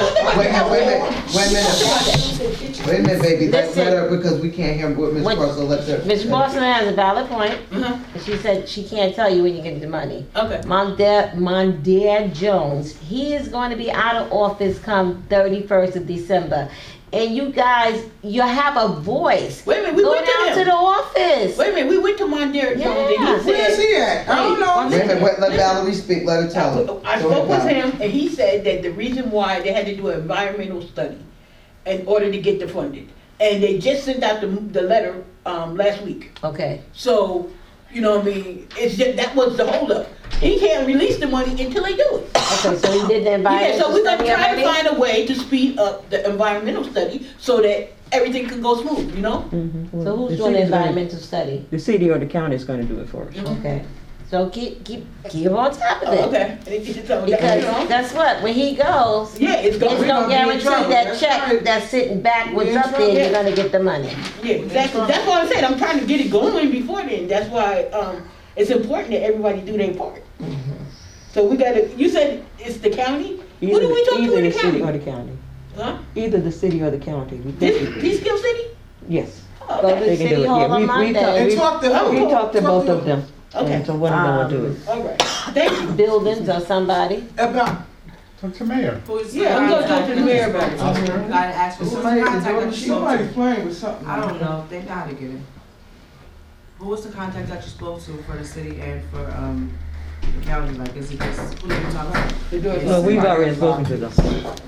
Wait a minute, baby, let Listen. her, because we can't hear what Ms. What- Crosser, let her. Ms. Boston has a valid point. Uh-huh. And she said she can't tell you when you get the money. Okay. Mondaire Jones, he is going to be out of office come 31st of December. And you guys, you have a voice. Wait a minute, we Go went to down him. to the office. Wait a minute, we went to Mondaire Jones and Yeah. he Where's said. he at? I don't know. Wait a minute, wait, let Valerie speak, let her tell her. I Go spoke with ahead, Valerie. him and he said that the reason why they had to do an environmental study in order to get the funding. And they just sent out the letter last week. Okay. So, you know what I mean, it's just, that was the holdup. He can't release the money until they do it. Okay, so he did the Yeah, environmental so we're gonna study try already? to find a way to speed up the environmental study so that everything can go smooth, you know? So who's doing the environmental study? The city or the county is gonna do it for us. Okay. So keep on top of Oh, it. okay. So, Because you know, that's what, when he goes, yeah, it's it's going. no gonna be in guarantee trouble. that That's check right. that's sitting backwards We in up trouble. there, you're gonna get the money. Yeah, exactly. That's what I'm saying. I'm trying to get it going before then. That's why it's important that everybody do their part. So we gotta. You said it's the county. Who do we talk to Either in the the city or county? the county. Huh? Either the city or the county. We This think we- Peekskill City? Yes. Oh, Go okay. to They can do City it, Hall yeah. on We Monday. And talk to her. We talked to both of them. Okay. And so one of them will do it. All right. Thank you. Buildings or somebody. About Talk to mayor. Yeah, I'm gonna talk to the mayor about it. Gotta ask for somebody, contact that you spoke somebody to. playing with something. I don't know, they know how to get it. Who was the contact that you spoke to for the city and for, the county, like, is it just, who did you talk about? No, we've already spoken to them.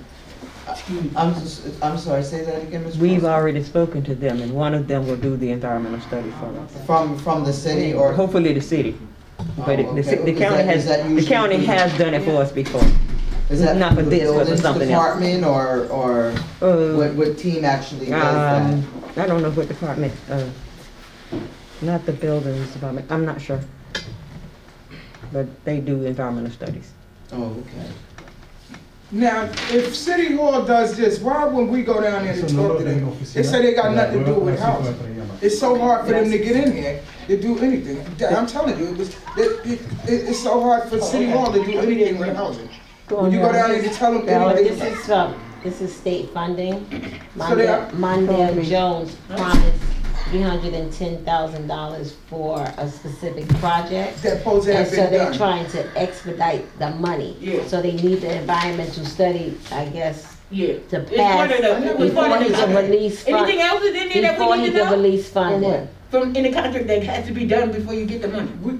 I'm sorry, say that again, Ms. We've Crosser. already spoken to them, and one of them will do the environmental study for us. From the city or? Hopefully the city. But Oh, the okay. county Is that the usually county the- has done it for us before. Is that Not for the this, but for buildings something else. department or what team actually does that? I don't know what department, not the buildings department, I'm not sure. But they do environmental studies. Oh, okay. Now, if City Hall does this, why wouldn't we go down there to Eso no talk lo to tengo them? oficina. They say they got nothing to do with Luego, housing. así como It's so hard for them to get in here to do anything. I'm telling you, it's so hard for City Hall to do anything with housing. When you go down there to tell them anything. This is state funding. So they are- Mondaire Jones promised $310,000 for a specific project. That supposed to And have so been they're done. trying to expedite the money. Yeah. So they need the environmental study, I guess, Yeah. to It's part pass of the- it's part before of the he can contract. release fund. Anything else is in there that Before we he need to can know? release funding. From in the contract that has to be done before you get the money.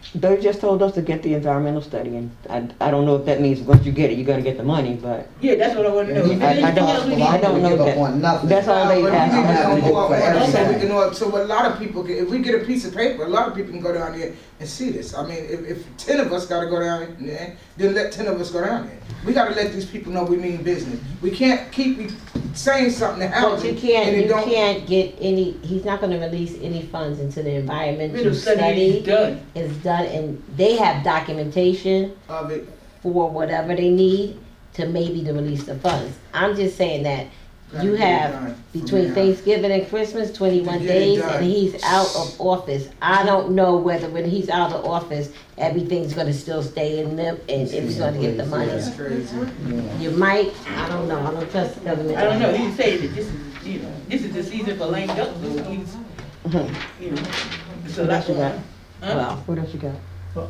They just told us to get the environmental study, and I don't know if that means once you get it, you're gonna get the money, but Yeah, that's what I want to know. I don't know that. That's all they asked. So a lot of people, if we get a piece of paper, a lot of people can go down there and see this. I mean, if 10 of us gotta go down there, then let 10 of us go down there. We gotta let these people know we mean business. We can't keep saying something to But housing. you can't, and it you don't- can't get any, he's not gonna release any funds until the environmental Middle study study is done. is done, and they have documentation Of it. for whatever they need to maybe to release the funds. I'm just saying that Gotta you get it have done. between Yeah. Thanksgiving and Christmas, 21 Get it days, done. and he's out of office. I don't know whether when he's out of office, everything's gonna still stay in them, and if he's gonna get the money. That's crazy. You might, I don't know, I don't trust the government. I don't know, he's saying that this is, you know, this is the season for lame duck, so he's, you know, so that's What else you got? Huh? Well, What else you got?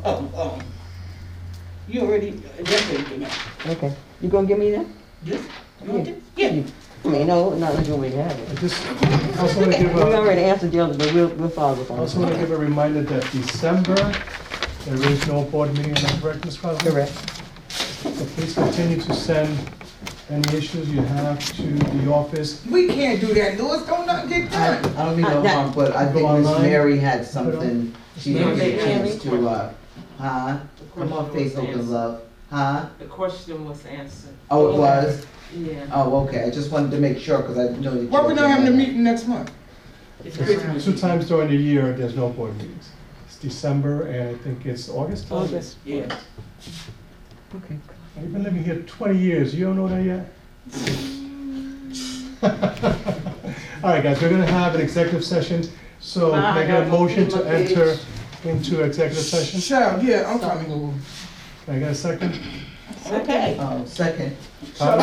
You already addressed everything else. Okay, you gonna give me that? Yes? You want it? Yeah. I mean, no, not like you want me to have it. I just also want to give We already a, answered the other, but we'll follow up I on also want to it. give a reminder that December, there is no board meeting, am I correct, Ms. Crosby? Correct. So please continue to send any issues you have to the office. We can't do that, Louis. Don't nothing get I done. don't mean no harm, but I Go think Miss online. Mary had something, she didn't get a Mary? chance to, come on, Facebook and love, The question was answered. Oh, it was? Yeah. Oh, okay, I just wanted to make sure, because I know that. Why we not having a meeting next month? It's Christmas. 2 times during the year, there's no board meetings. It's December and I think it's August? August. Yeah. Okay. You've been living here 20 years, you don't know that yet? All right, guys, we're gonna have an executive session, so can I get a motion to enter into executive session? Sure, yeah, I'm coming. Can I get a second? Okay. Second. All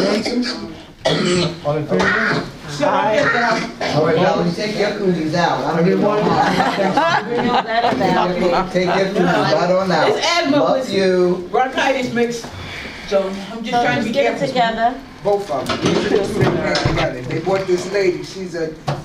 in favor? All right, now, you take your cooties out, I don't need no harm. we know better now. Take your cooties right on out. It's asthma Love with you. bronchitis mix, so I'm just So trying to just be get it careful. together. Both of them. These are the two that got it. They bought this lady, she's a